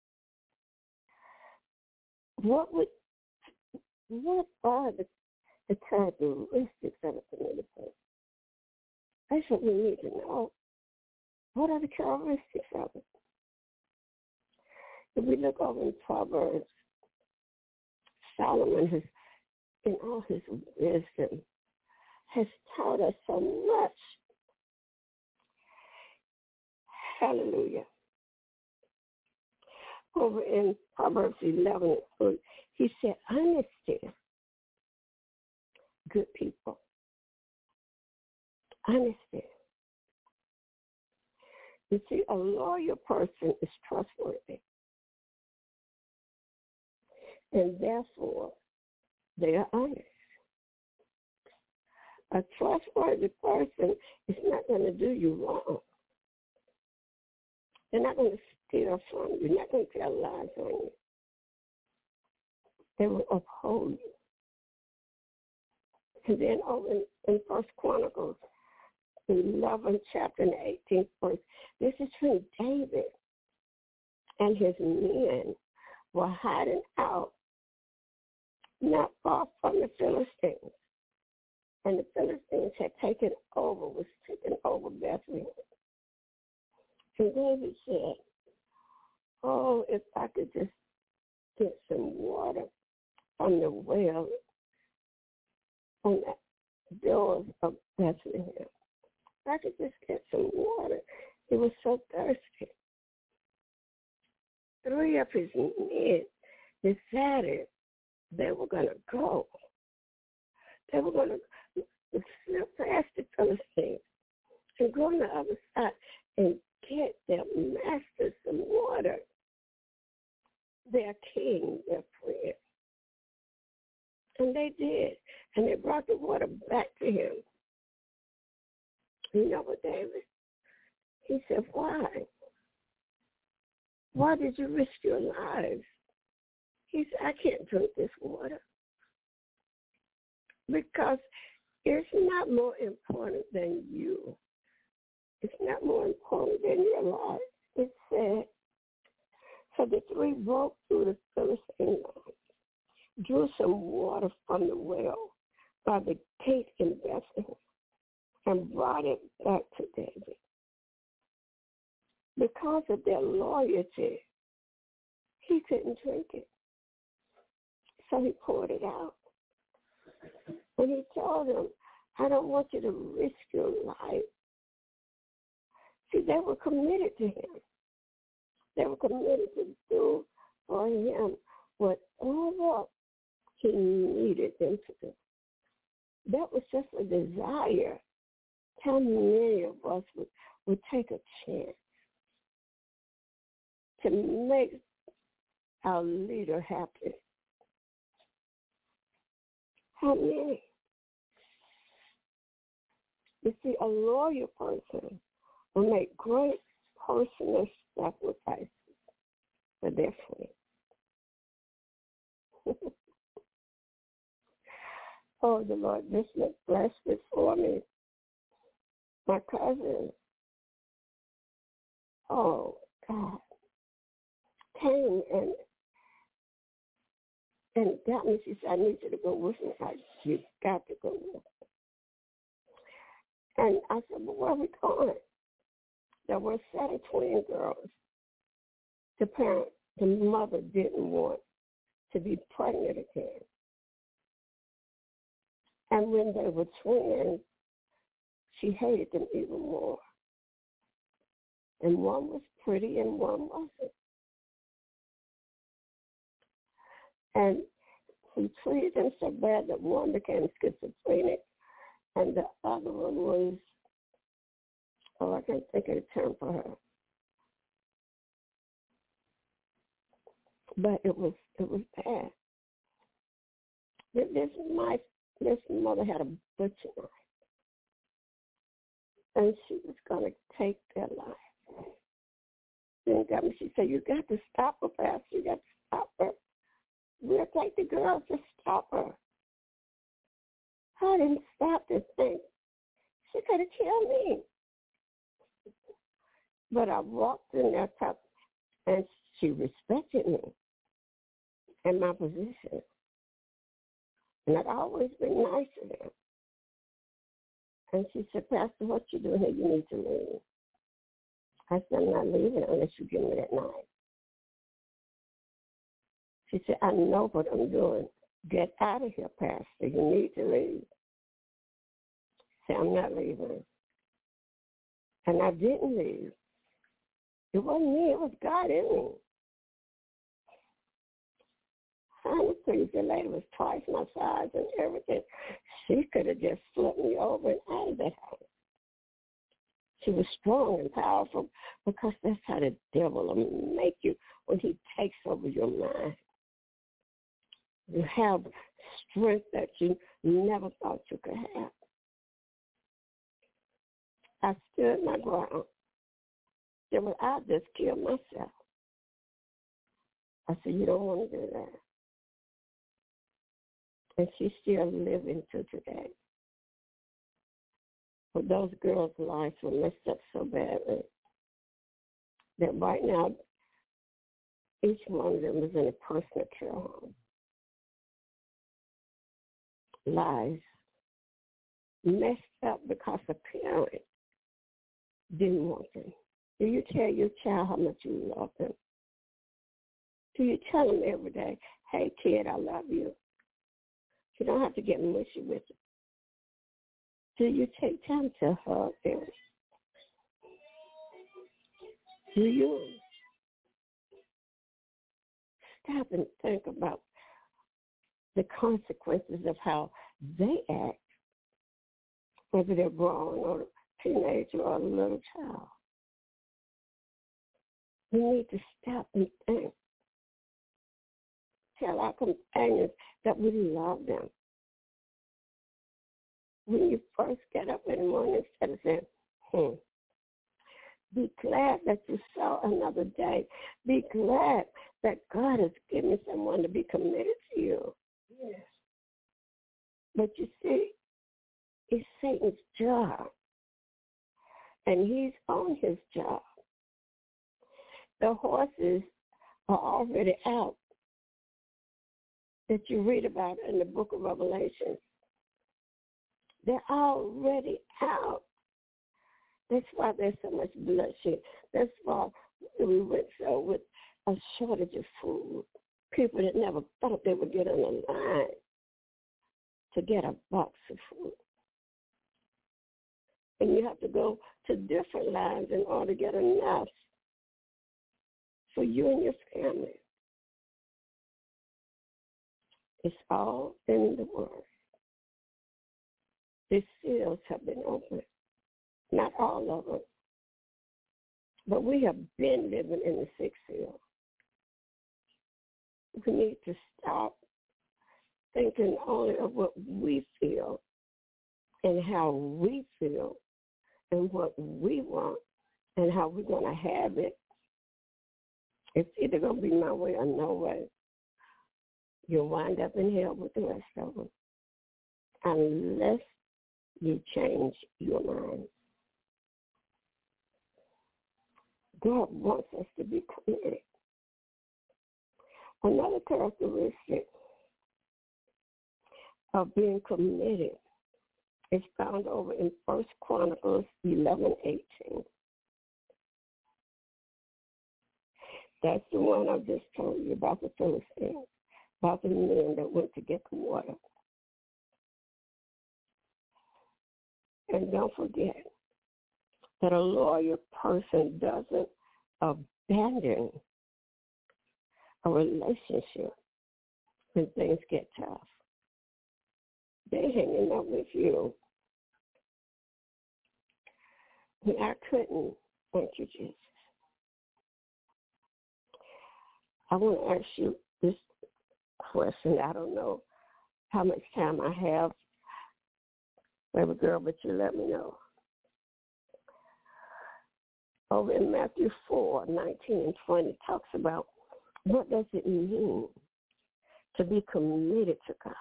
What would, what are the, the characteristics of a committed person? That's what we need to know. What are the characteristics of it? If we look over in Proverbs, Solomon has, in all his wisdom, has taught us so much. Hallelujah. Over in Proverbs eleven, he said, honesty, good people. Honesty. You see, a loyal person is trustworthy. And therefore, they are honest. A trustworthy person is not going to do you wrong. They're not going to steal from you. They're not going to tell lies on you. They will uphold you. And then over in, in First Chronicles, eleventh chapter and eighteenth verse, this is when David and his men were hiding out not far from the Philistines. And the Philistines had taken over, was taking over Bethlehem. And David said, oh, if I could just get some water from the well on the doors of Bethlehem. If I could just get some water. He was so thirsty. Three of his men decided they were going to go. They were going to slip past the Philistines and go on the other side and get their master some water, their king, their friend. And they did. And they brought the water back to him. You know what, David? He said, why? Why did you risk your lives? He said, I can't drink this water. Because it's not more important than you. It's not more important than your life. It said, so the three broke through the Philistine line, drew some water from the well by the gate in Bethlehem, and brought it back to David. Because of their loyalty, he couldn't drink it. So he poured it out. When he told them, I don't want you to risk your life. See, they were committed to him. They were committed to do for him whatever he needed them to do. That was just a desire. How many of us would, would take a chance to make our leader happy? How many? You see, a loyal person will make great personal sacrifices for their friends. Oh, the Lord just blessed it for me. My cousin, oh, God, came and and got me. She said, I need you to go with me. I, you got to go with me. And I said, well, where are we going? There were a set of twin girls. The parent, the mother didn't want to be pregnant again. And when they were twins, she hated them even more. And one was pretty and one wasn't. And he treated them so bad that one became schizophrenic, and the other one was, oh, I can't think of the term for her. but it was it was bad. This my this mother had a butcher knife, and she was going to take their life. Then got me. She said, "You got to stop her, Pastor. You got to stop her. We'll take the girls to stop her." I didn't stop this thing. She could have killed me. But I walked in there, and she respected me and my position. And I'd always been nice to them. And she said, "Pastor, what you doing here? You need to leave." I said, "I'm not leaving unless you give me that knife." She said, "I know what I'm doing. Get out of here, Pastor. You need to leave." I said, "I'm not leaving." And I didn't leave. It wasn't me. It was God in me. Honestly, the lady was twice my size and everything. She could have just flipped me over and out of that house. She was strong and powerful because that's how the devil will make you when he takes over your mind. You have strength that you never thought you could have. I stood my ground. Said, "Well, I'll just kill myself." I said, "You don't want to do that." And she's still living to today. But those girls' lives were messed up so badly that right now each one of them is in a personal care home. Lives messed up because a parent didn't want them. Do you tell your child how much you love them? Do you tell them every day, "Hey, kid, I love you"? You don't have to get mushy with them. Do you take time to hug them? Do you stop and think about the consequences of how they act, whether they're grown or a teenager or a little child? We need to stop and think. Tell our companions that we love them. When you first get up in the morning, instead of saying, hmm, be glad that you saw another day. Be glad that God has given someone to be committed to you. Yes. But you see, it's Satan's job, and he's on his job. The horses are already out that you read about in the book of Revelation. They're already out. That's why there's so much bloodshed. That's why we went so with a shortage of food. People that never thought they would get on a line to get a box of food. And you have to go to different lines in order to get enough for you and your family. It's all in the Word. The seals have been opened. Not all of them. But we have been living in the sixth seal. We need to stop thinking only of what we feel and how we feel and what we want and how we're going to have it. It's either going to be my way or no way. You'll wind up in hell with the rest of them unless you change your mind. God wants us to be committed. Another characteristic of being committed is found over in First Chronicles eleven eighteen. That's the one I just told you about the Philistines, about the men that went to get the water. And don't forget that a loyal person doesn't abandon a relationship when things get tough. They're hanging out with you. When I couldn't, thank you, Jesus. I want to ask you this question. I don't know how much time I have, baby girl, but you let me know. Over in Matthew four, nineteen and twenty, talks about what does it mean to be committed to God.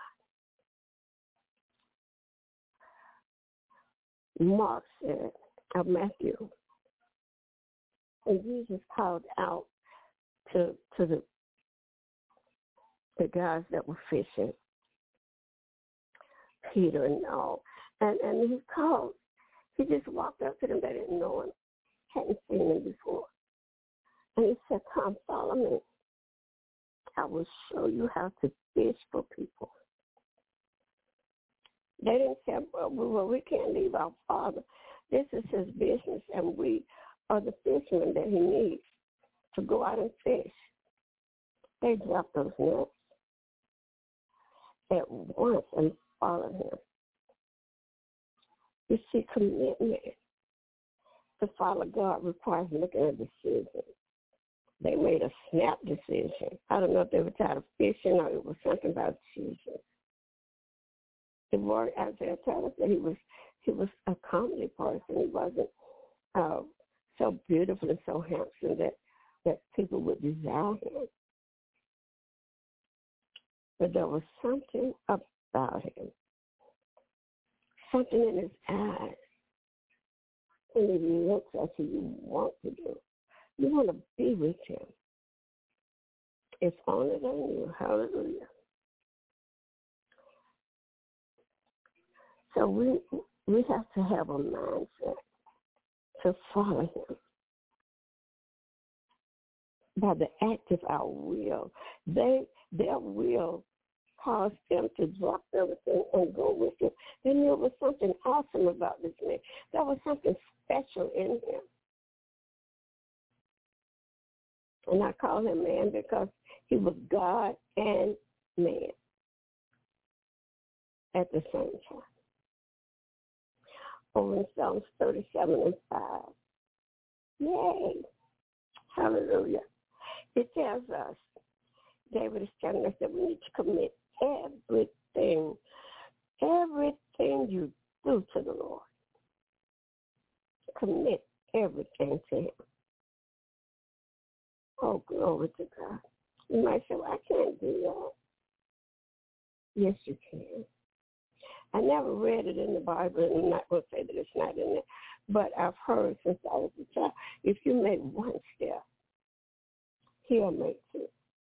Mark said of Matthew, and Jesus called out to to the the guys that were fishing, Peter and all, and and he called. He just walked up to them. They didn't know him, hadn't seen him before, and he said, "Come, follow me. I will show you how to fish for people." They didn't say, well, well, we can't leave our Father. This is his business, and we are the fishermen that he needs to go out and fish. They dropped those nets at once and followed him. You see, commitment to follow God requires making a decision. They made a snap decision. I don't know if they were tired of fishing or it was something about choosing. The word Isaiah tells us that he was he was a comely person. He wasn't uh, so beautiful and so handsome that, that people would desire him. But there was something about him, something in his eyes. When he looks at you, you want to do. You want to be with him. It's honored on you. Hallelujah. So we we have to have a mindset to follow him by the act of our will. They their will caused them to drop everything and go with him. They knew there was something awesome about this man. There was something special in him. And I call him man because he was God and man at the same time. Over in Psalms thirty-seven and five. Yay. Hallelujah. It tells us, David is telling us that we need to commit everything, everything you do to the Lord. Commit everything to him. Oh, glory to God. You might say, well, I can't do that. Yes, you can. I never read it in the Bible, and I'm not going to say that it's not in there, but I've heard since I was a child, if you make one step, he'll make two.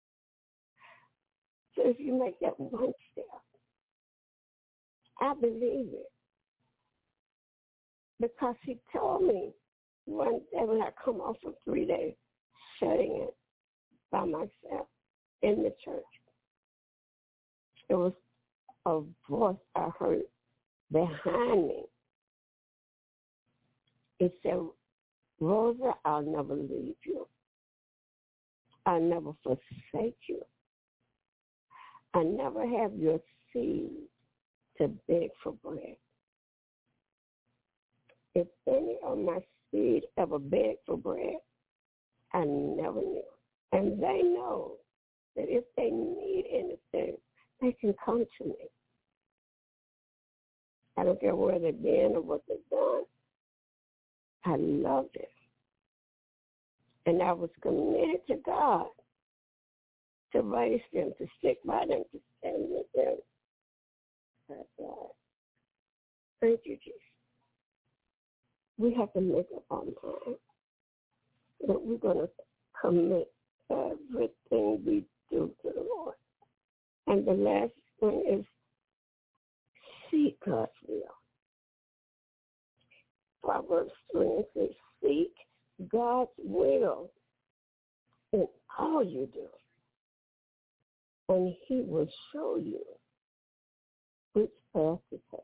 So if you make that one step, I believe it. Because he told me one day when I come off of three days shutting it by myself in the church, it was a voice I heard behind me. It said, Rosa, I'll never leave you. I'll never forsake you. I never have your seed to beg for bread. If any of my seed ever begged for bread, I never knew. And they know that if they need anything, they can come to me. I don't care where they've been or what they've done. I loved it. And I was committed to God to raise them, to stick by them, to stand with them. That's God. Thank you, Jesus. We have to make up our mind that we're going to commit everything we do to the Lord. And the last one is seek God's will. Proverbs three and six, seek God's will in all you do, and he will show you which path to take.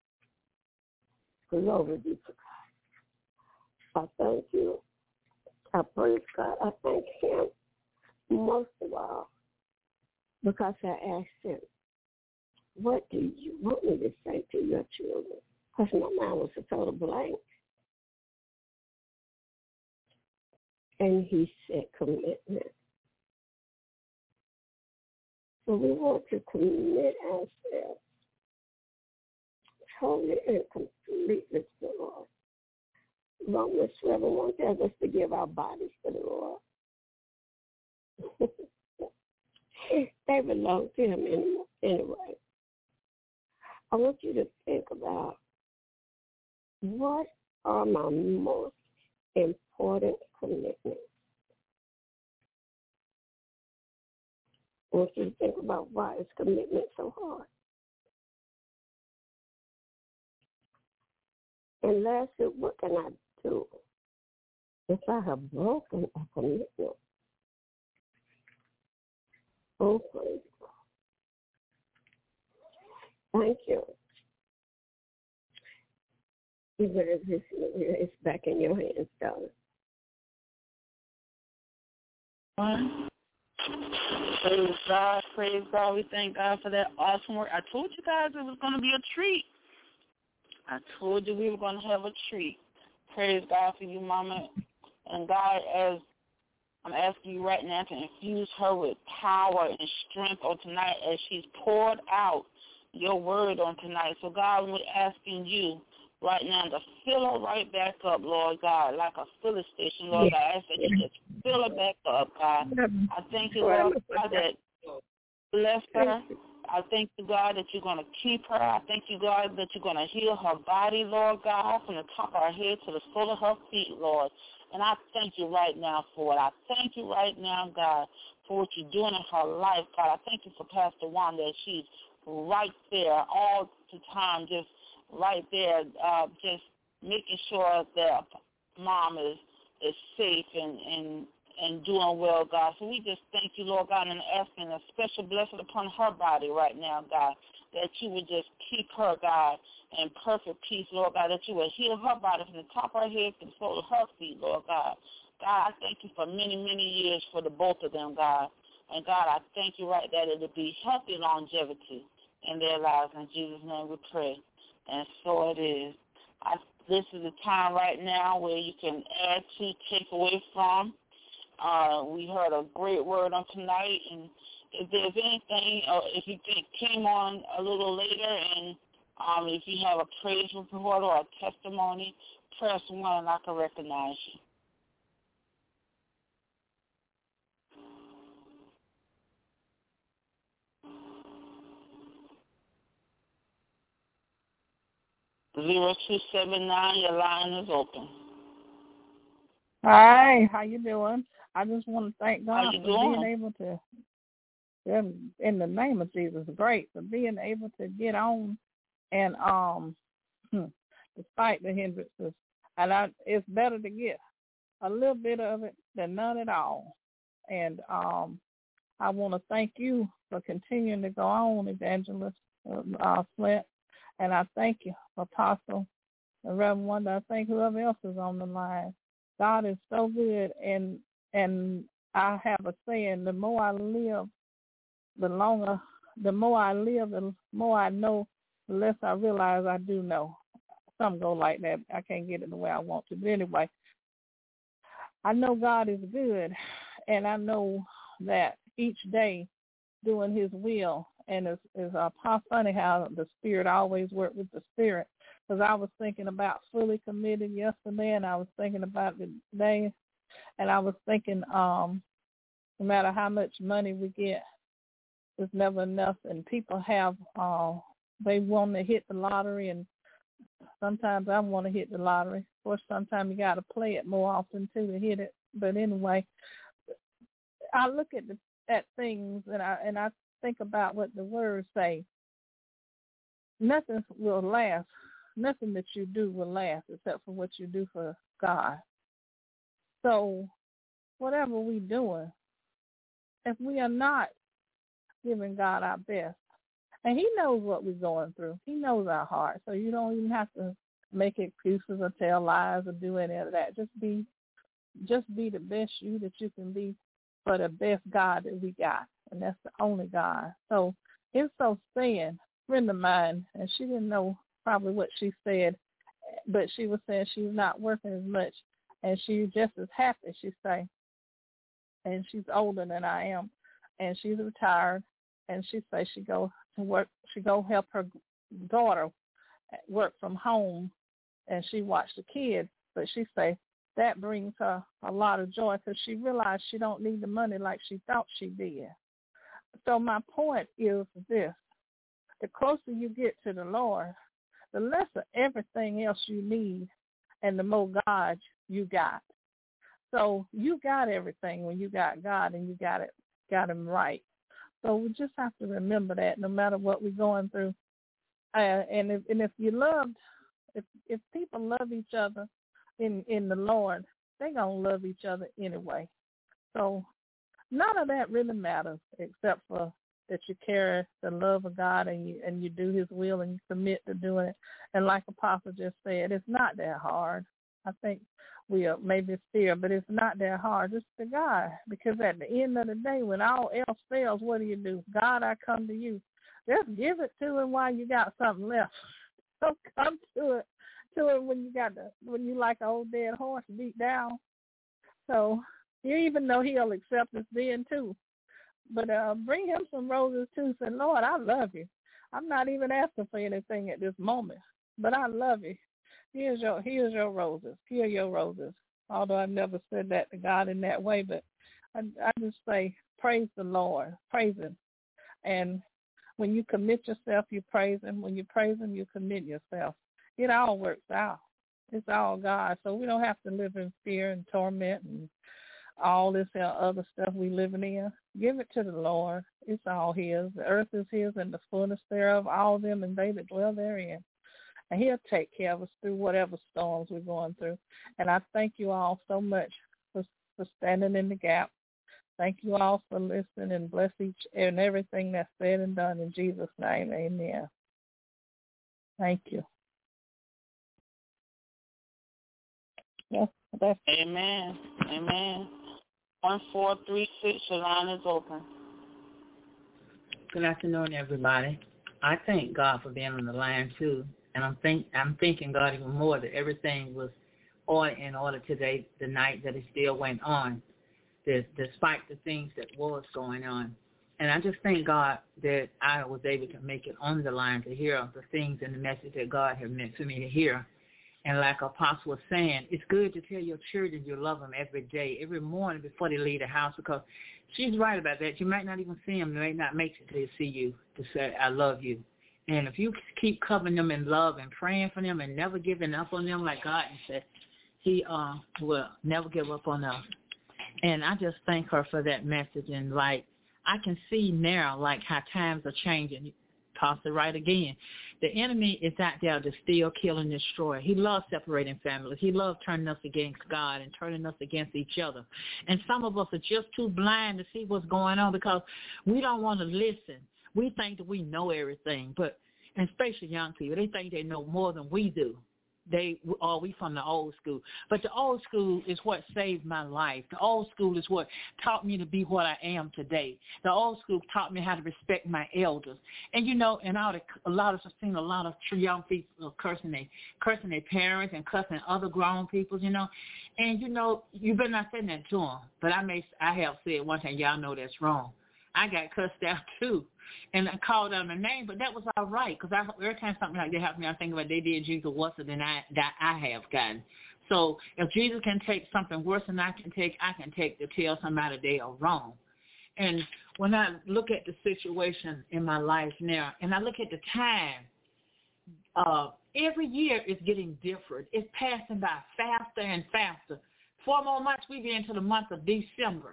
Glory be to God. I thank you. I praise God. I thank him most of all because I asked him, what do you want me to say to your children? Because my mind was a total blank. And he said commitment. but we want to commit ourselves totally and completely to the Lord. Romans twelve and one tells us to give our bodies to the Lord. They belong to him anyway. I want you to think about what are my most important commitments. I want you to think about why is commitment so hard. And lastly, what can I do if I have broken a commitment? Oh, praise God. Thank you. It's back in your hands, darling. Praise God, praise God. We thank God for that awesome work. I told you guys it was going to be a treat. I told you we were going to have a treat. Praise God for you, Mama. And God, as I'm asking you right now to infuse her with power and strength on tonight as she's poured out your word on tonight. So, God, we're asking you right now to fill her right back up, Lord God, like a filling station, Lord God. I ask that you just fill her back up, God. I thank you, Lord God, that bless her. I thank you, God, that you're going to keep her. I thank you, God, that you're going to heal her body, Lord God, from the top of her head to the sole of her feet, Lord. And I thank you right now for it. I thank you right now, God, for what you're doing in her life, God. I thank you for Pastor Wanda, that she's right there all the time, just right there, uh, just making sure that Mom is, is safe and, and and doing well, God. So we just thank you, Lord God, and asking a special blessing upon her body right now, God, that you would just keep her, God, in perfect peace, Lord God, that you would heal her body from the top of her head to the sole of her feet, Lord God. God, I thank you for many, many years for the both of them, God. And, God, I thank you right that it will be healthy longevity in their lives. In Jesus' name we pray. And so it is. I, this is the time right now where you can add to, take away from. Uh, we heard a great word on tonight, and if there's anything, or if you think came on a little later, and um, if you have a praise report or a testimony, press one and I can recognize you. Zero two seven nine, your line is open. Hi, how you doing? I just want to thank God for doing? being able to, in, in the name of Jesus, great, for being able to get on and, um, despite the hindrances. And I, it's better to get a little bit of it than none at all. And um, I want to thank you for continuing to go on, Evangelist uh, Flint. And I thank you, Apostle and Reverend Wanda. I thank whoever else is on the line. God is so good, and and I have a saying, the more I live, the longer, the more I live, the more I know, the less I realize I do know. Some go like that. I can't get it the way I want to. But anyway, I know God is good, and I know that each day doing his will, and it's, it's uh, funny how the Spirit always works with the Spirit. Because I was thinking about fully committed yesterday, and I was thinking about it today, and I was thinking um, no matter how much money we get, it's never enough. And people have, uh, they want to hit the lottery, and sometimes I want to hit the lottery. Of course, sometimes you got to play it more often, too, to hit it. But anyway, I look at the, at things, and I and I think about what the words say. Nothing will last. Nothing that you do will last except for what you do for God. So whatever we're doing, if we are not giving God our best, and he knows what we're going through. He knows our heart. So you don't even have to make excuses or tell lies or do any of that. Just be just be the best you that you can be for the best God that we got. And that's the only God. So it's so saying, a friend of mine, and she didn't know probably what she said, but she was saying she's not working as much, and she's just as happy, she say. And she's older than I am, and she's retired, and she say she go to work. She go help her daughter work from home, and she watch the kids. But she say that brings her a lot of joy because she realized she don't need the money like she thought she did. So my point is this: the closer you get to the Lord, the less of everything else you need, and the more God you got. So you got everything when you got God, and you got it, got Him right. So we just have to remember that no matter what we're going through. Uh, and if and if you loved, if if people love each other in in the Lord, they're gonna love each other anyway. So none of that really matters except for that you carry the love of God and you and you do His will and you commit to doing it. And like Apostle just said, it's not that hard. I think we are maybe fear, but it's not that hard. It's to God, because at the end of the day, when all else fails, what do you do? God, I come to you. Just give it to Him while you got something left. Don't come to it to it when you got the when you like an old dead horse beat down. So you even know He'll accept us then too. But uh, bring Him some roses too. Say, Lord, I love you. I'm not even asking for anything at this moment, but I love you. Here's your here's your roses. Here are your roses. Although I've never said that to God in that way, but I, I just say, praise the Lord, praise Him. And when you commit yourself, you praise Him. When you praise Him, you commit yourself. It all works out. It's all God. So we don't have to live in fear and torment and all this other stuff we living in. Give it to the Lord. It's all His. The earth is His and the fullness thereof, all of them and they that dwell therein. And He'll take care of us through whatever storms we're going through. And I thank you all so much for, for standing in the gap. Thank you all for listening, and bless each and everything that's said and done in Jesus' name. Amen. Thank you. Yeah, that's Amen. Amen. One four three six. Your line is open. Good afternoon, everybody. I thank God for being on the line too, and I'm think I'm thanking God even more that everything was on in order today, the night that it still went on, this, despite the things that was going on. And I just thank God that I was able to make it on the line to hear the things and the message that God had meant for me to hear. And like Apostle was saying, it's good to tell your children you love them every day, every morning before they leave the house, because she's right about that. You might not even see them. They may not make it to see you to say, I love you. And if you keep covering them in love and praying for them and never giving up on them, like God said, He uh, will never give up on us. And I just thank her for that message. And, like, I can see now, like, how times are changing. Toss it right again. The enemy is out there to steal, kill, and destroy. He loves separating families. He loves turning us against God and turning us against each other. And some of us are just too blind to see what's going on because we don't want to listen. We think that we know everything, but and especially young people, they think they know more than we do. They are we from the old school. But the old school is what saved my life. The old school is what taught me to be what I am today. The old school taught me how to respect my elders. And, you know, and all the, a lot of, I've seen a lot of young people cursing their, cursing their parents and cursing other grown people, you know. And, you know, you better not say that to them. But I may, I have said one time, y'all know that's wrong. I got cussed out, too. And I called out my name, but that was all right, because every time something like that happened to me, I think about they did Jesus worse than I, that I have gotten. So if Jesus can take something worse than I can take, I can take to tell somebody they are wrong. And when I look at the situation in my life now, and I look at the time, uh, every year is getting different. It's passing by faster and faster. Four more months, we get into the month of December.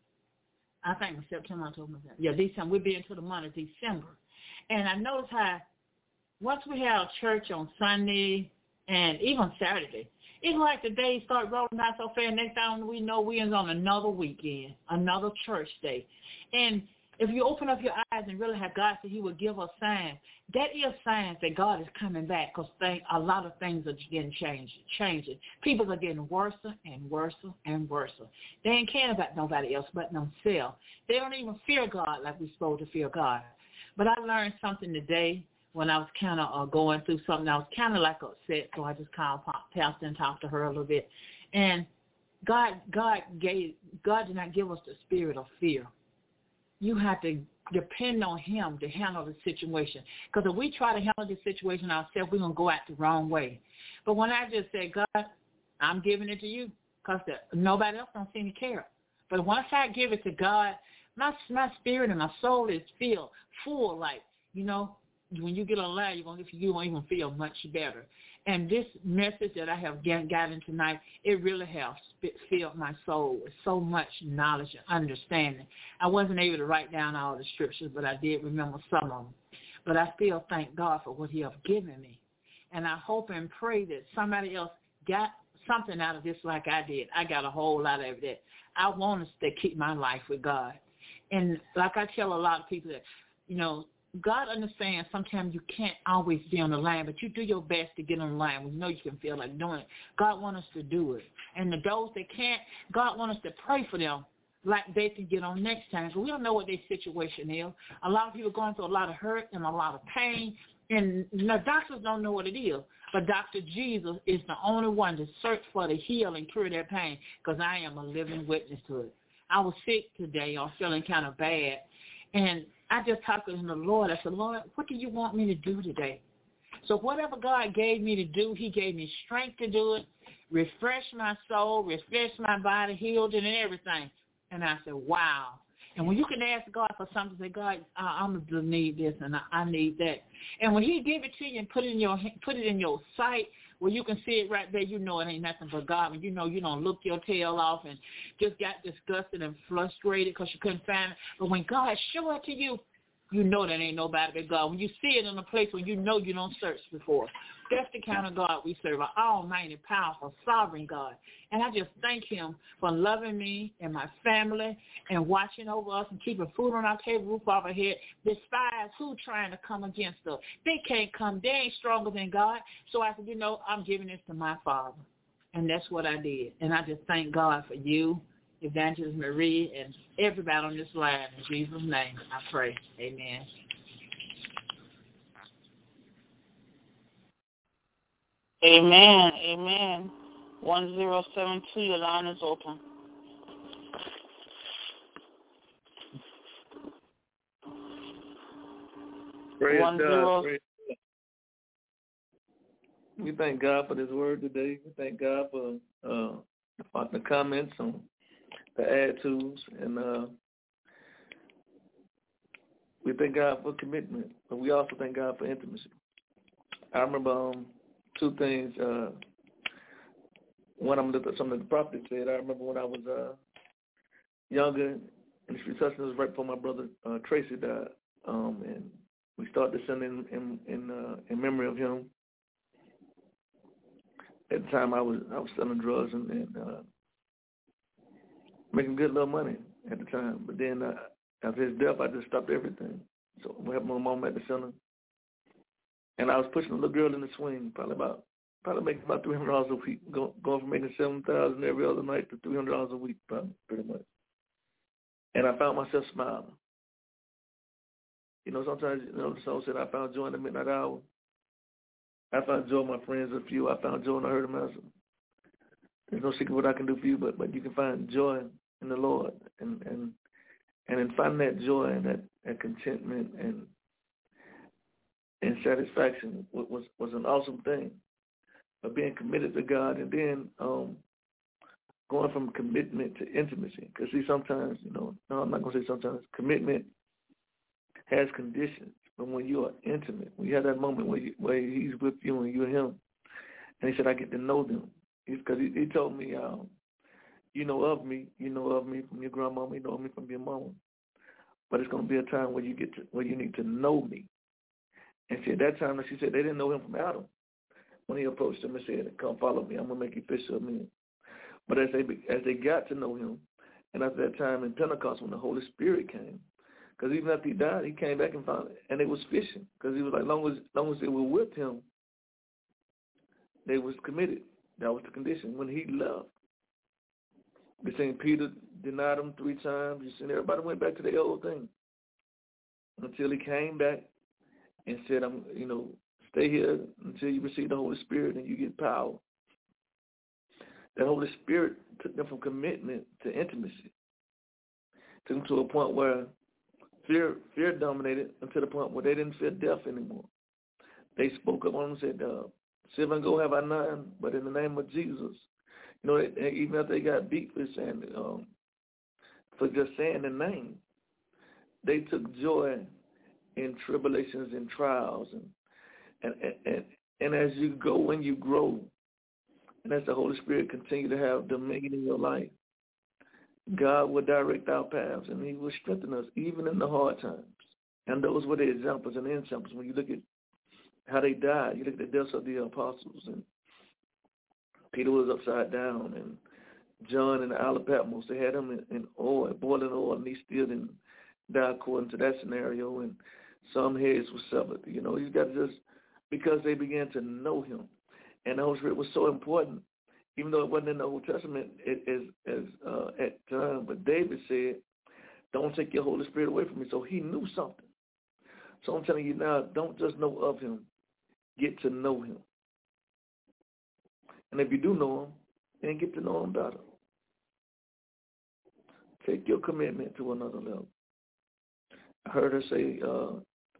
I think September, October, yeah, December. We'll be into the month of December. And I notice how once we have church on Sunday and even Saturday, it's like the days start rolling out so fast, next time we know we're on another weekend, another church day. And if you open up your eyes and really have God said He will give us signs, that is signs that God is coming back, because a lot of things are getting changed, changing. People are getting worse and worse and worse. They ain't caring about nobody else but themselves. They don't even fear God like we're supposed to fear God. But I learned something today when I was kind of uh, going through something. I was kind of like upset, so I just called Pastor and talked to her a little bit. And God, God gave, God did not give us the spirit of fear. You have to depend on him to handle the situation. Because if we try to handle the situation ourselves, we're going to go out the wrong way. But when I just say, God, I'm giving it to you, because nobody else don't seem to care. But once I give it to God, my my spirit and my soul is feel full, like, you know, when you get online, you're going to, you won't even feel much better. And this message that I have gotten tonight, it really has filled my soul with so much knowledge and understanding. I wasn't able to write down all the scriptures, but I did remember some of them. But I still thank God for what he has given me. And I hope and pray that somebody else got something out of this like I did. I got a whole lot of it. I want to keep my life with God. And like I tell a lot of people that, you know, God understands sometimes you can't always be on the line, but you do your best to get on the line when you know you can feel like doing it. God wants us to do it. And the those that can't, God wants us to pray for them like they can get on next time. So we don't know what their situation is. A lot of people are going through a lot of hurt and a lot of pain, and the doctors don't know what it is. But Doctor Jesus is the only one to search for the heal and cure their pain, because I am a living witness to it. I was sick today. I was feeling kind of bad. And I just talked to the Lord. I said, Lord, what do you want me to do today? So whatever God gave me to do, he gave me strength to do it, refresh my soul, refresh my body, healed it and everything. And I said, wow. And when you can ask God for something, say, God, I'm going to need this and I need that. And when he give it to you and put it in your put it in your sight, where you can see it right there, you know it ain't nothing but God. When you know you don't look your tail off and just got disgusted and frustrated because you couldn't find it. But when God show it to you, you know that ain't nobody but God. When you see it in a place where you know you don't search before. That's the kind of God we serve, an almighty, powerful, sovereign God. And I just thank him for loving me and my family and watching over us and keeping food on our table, roof over our head. Despise who trying to come against us. They can't come. They ain't stronger than God. So I said, you know, I'm giving this to my Father. And that's what I did. And I just thank God for you, Evangelist Marie, and everybody on this line. In Jesus' name, I pray. Amen. Amen. Amen. one zero seven two, your line is open. Praise One God. zero. Praise God. We thank God for this word today. We thank God for uh, the comments on the attitudes, and uh, we thank God for commitment, but we also thank God for intimacy. I remember um, two things. Uh, one, I'm looking at something that the prophet said. I remember when I was uh, younger, and the sustenance was right before my brother uh, Tracy died, um, and we started to send in in in, uh, in memory of him. At the time, I was I was selling drugs and, and uh, making good little money at the time. But then uh, after his death, I just stopped everything. So we had my mom at the center, and I was pushing a little girl in the swing, probably about probably making about three hundred dollars a week, going, going from making seven thousand every other night to three hundred dollars a week, probably, pretty much. And I found myself smiling. You know, sometimes, you know, the song said, I found joy in the midnight hour. I found joy in my friends a few. I found joy when I heard them answer. There's no secret what I can do for you, but, but you can find joy in the Lord. And and, and in finding that joy and that, that contentment and and satisfaction was, was, was an awesome thing. But being committed to God, and then um, going from commitment to intimacy. Because see, sometimes, you know, no, I'm not going to say sometimes, commitment has conditions. But when you are intimate, when you have that moment where, you, where he's with you and you're him, and he said, I get to know them. Because he, he told me, um, you know of me, you know of me from your grandmama, you know of me from your mama. But it's going to be a time where you get to, where you need to know me. And see, at that time, she said, they didn't know him from Adam. When he approached them and said, come follow me, I'm going to make you fisher of men. But as they as they got to know him, and after that time in Pentecost when the Holy Spirit came, because even after he died, he came back and found it, and they was fishing, because he was like, long as long as they were with him, they was committed. That was the condition. When he left, we seen Peter denied him three times. You seen everybody went back to their old thing until he came back and said, "I'm, you know, stay here until you receive the Holy Spirit and you get power." The Holy Spirit took them from commitment to intimacy. Took them to a point where fear fear dominated until the point where they didn't fear death anymore. They spoke up on them and said, uh, seven go have I none, but in the name of Jesus. You know, they, even after they got beat for saying, um, for just saying the name, they took joy in tribulations and trials. And, and, and, and as you go and you grow, and as the Holy Spirit continue to have dominion in your life, God will direct our paths, and he will strengthen us even in the hard times. And those were the examples and the examples. When you look at how they died, you look at the deaths of the apostles, and Peter was upside down, and John in the Isle of Patmos, they had him in, in oil, boiling oil, and he still didn't die according to that scenario, and some heads were severed. You know, you got to just, because they began to know him. And the Holy Spirit was so important, even though it wasn't in the Old Testament as, as uh, at the time, but David said, don't take your Holy Spirit away from me. So he knew something. So I'm telling you now, don't just know of him, get to know him. And if you do know him, then get to know him better. Take your commitment to another level. I heard her say, uh,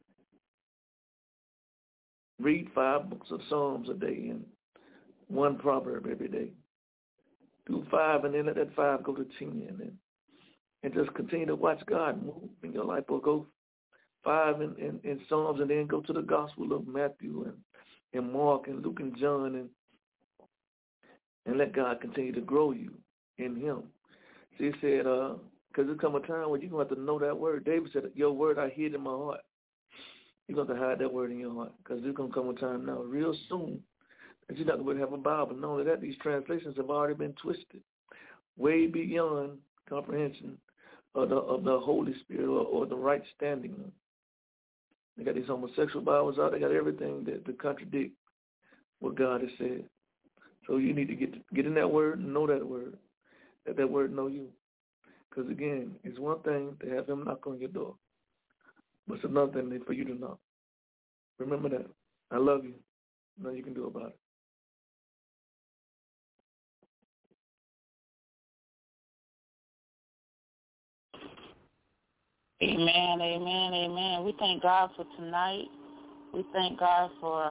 read five books of Psalms a day and one proverb every day. Do five, and then let that five go to ten, and and just continue to watch God move in your life. Or go five in, in, in Psalms, and then go to the Gospel of Matthew and, and Mark and Luke and John, and and let God continue to grow you in him. So he said, uh, because there come a time when you're going to have to know that word. David said, your word I hid in my heart. You're going to have to hide that word in your heart, because there's going to come a time now real soon that you're not going to have a Bible. Not only that, these translations have already been twisted way beyond comprehension of the, of the Holy Spirit or, or the right standing. They got these homosexual Bibles out. They got everything that to contradict what God has said. So you need to get to, get in that word and know that word, let that word know you. Because, again, it's one thing to have him knock on your door, but it's another thing for you to knock. Remember that. I love you. Nothing you can do about it. Amen, amen, amen. We thank God for tonight. We thank God for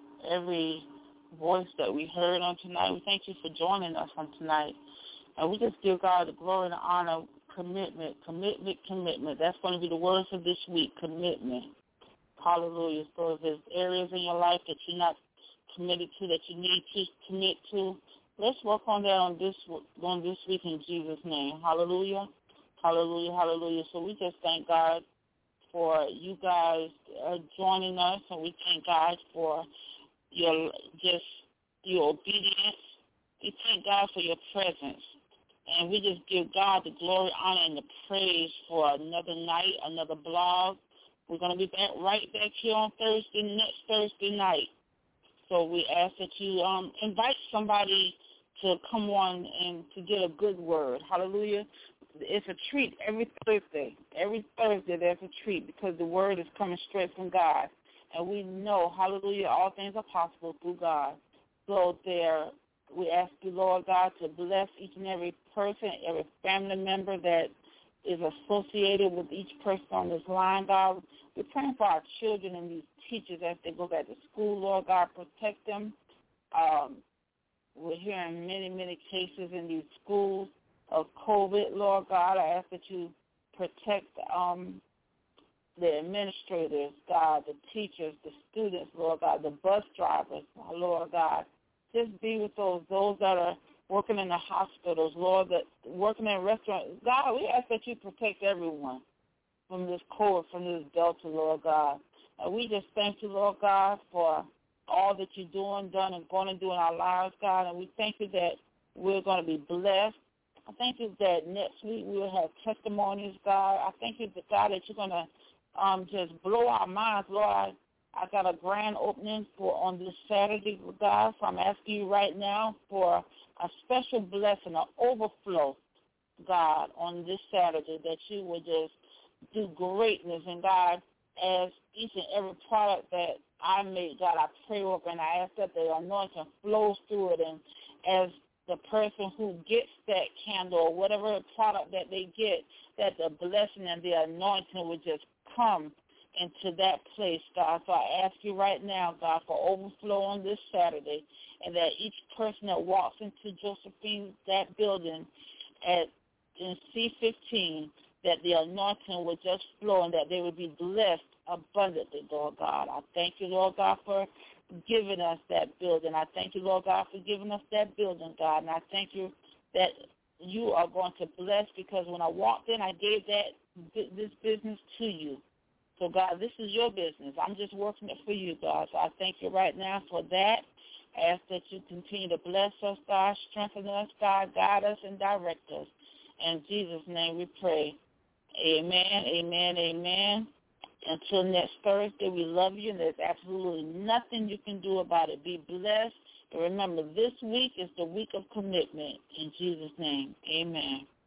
every voice that we heard on tonight. We thank you for joining us on tonight. And we just give God the glory and the honor, commitment, commitment, commitment. That's going to be the words of this week, commitment. Hallelujah. So if there's areas in your life that you're not committed to, that you need to commit to, let's work on that on this on this week in Jesus' name. Hallelujah. Hallelujah, hallelujah. So we just thank God for you guys uh, joining us, and we thank God for your just your obedience. We thank God for your presence. And we just give God the glory, honor, and the praise for another night, another blog. We're going to be back right back here on Thursday, next Thursday night. So we ask that you um, invite somebody to come on and to get a good word. Hallelujah. It's a treat every Thursday. Every Thursday there's a treat, because the word is coming straight from God. And we know, hallelujah, all things are possible through God. So there, we ask you, Lord God, to bless each and every person, every family member that is associated with each person on this line, God. We're praying for our children and these teachers as they go back to school, Lord God. Protect them. Um, we're hearing many, many cases in these schools of COVID, Lord God. I ask that you protect um, the administrators, God, the teachers, the students, Lord God, the bus drivers, Lord God. Just be with those, those that are working in the hospitals, Lord, that working in restaurants. God, we ask that you protect everyone from this COVID, from this Delta, Lord God. And we just thank you, Lord God, for all that you're doing, done, and going to do in our lives, God. And we thank you that we're going to be blessed. I thank you that next week we'll have testimonies, God. I thank you, that, God, that you're going to um, just blow our minds, Lord. I, I got a grand opening for on this Saturday, God, so I'm asking you right now for a special blessing, an overflow, God, on this Saturday, that you would just do greatness. And, God, as each and every product that I make, God, I pray over and I ask that the anointing flows through it. And as the person who gets that candle or whatever product that they get, that the blessing and the anointing would just come into that place, God. So I ask you right now, God, for overflow on this Saturday, and that each person that walks into Josephine, that building at in C fifteen, that the anointing would just flow and that they would be blessed abundantly, Lord God. I thank you, Lord God, for giving us that building. I thank you, Lord God, for giving us that building, God. And I thank you that you are going to bless, because when I walked in, I gave that this business to you. So, God, this is your business. I'm just working it for you, God. So I thank you right now for that. I ask that you continue to bless us, God, strengthen us, God, guide us and direct us. In Jesus' name we pray. Amen, amen, amen. Until next Thursday, we love you, and there's absolutely nothing you can do about it. Be blessed. And remember, this week is the week of commitment. In Jesus' name, amen.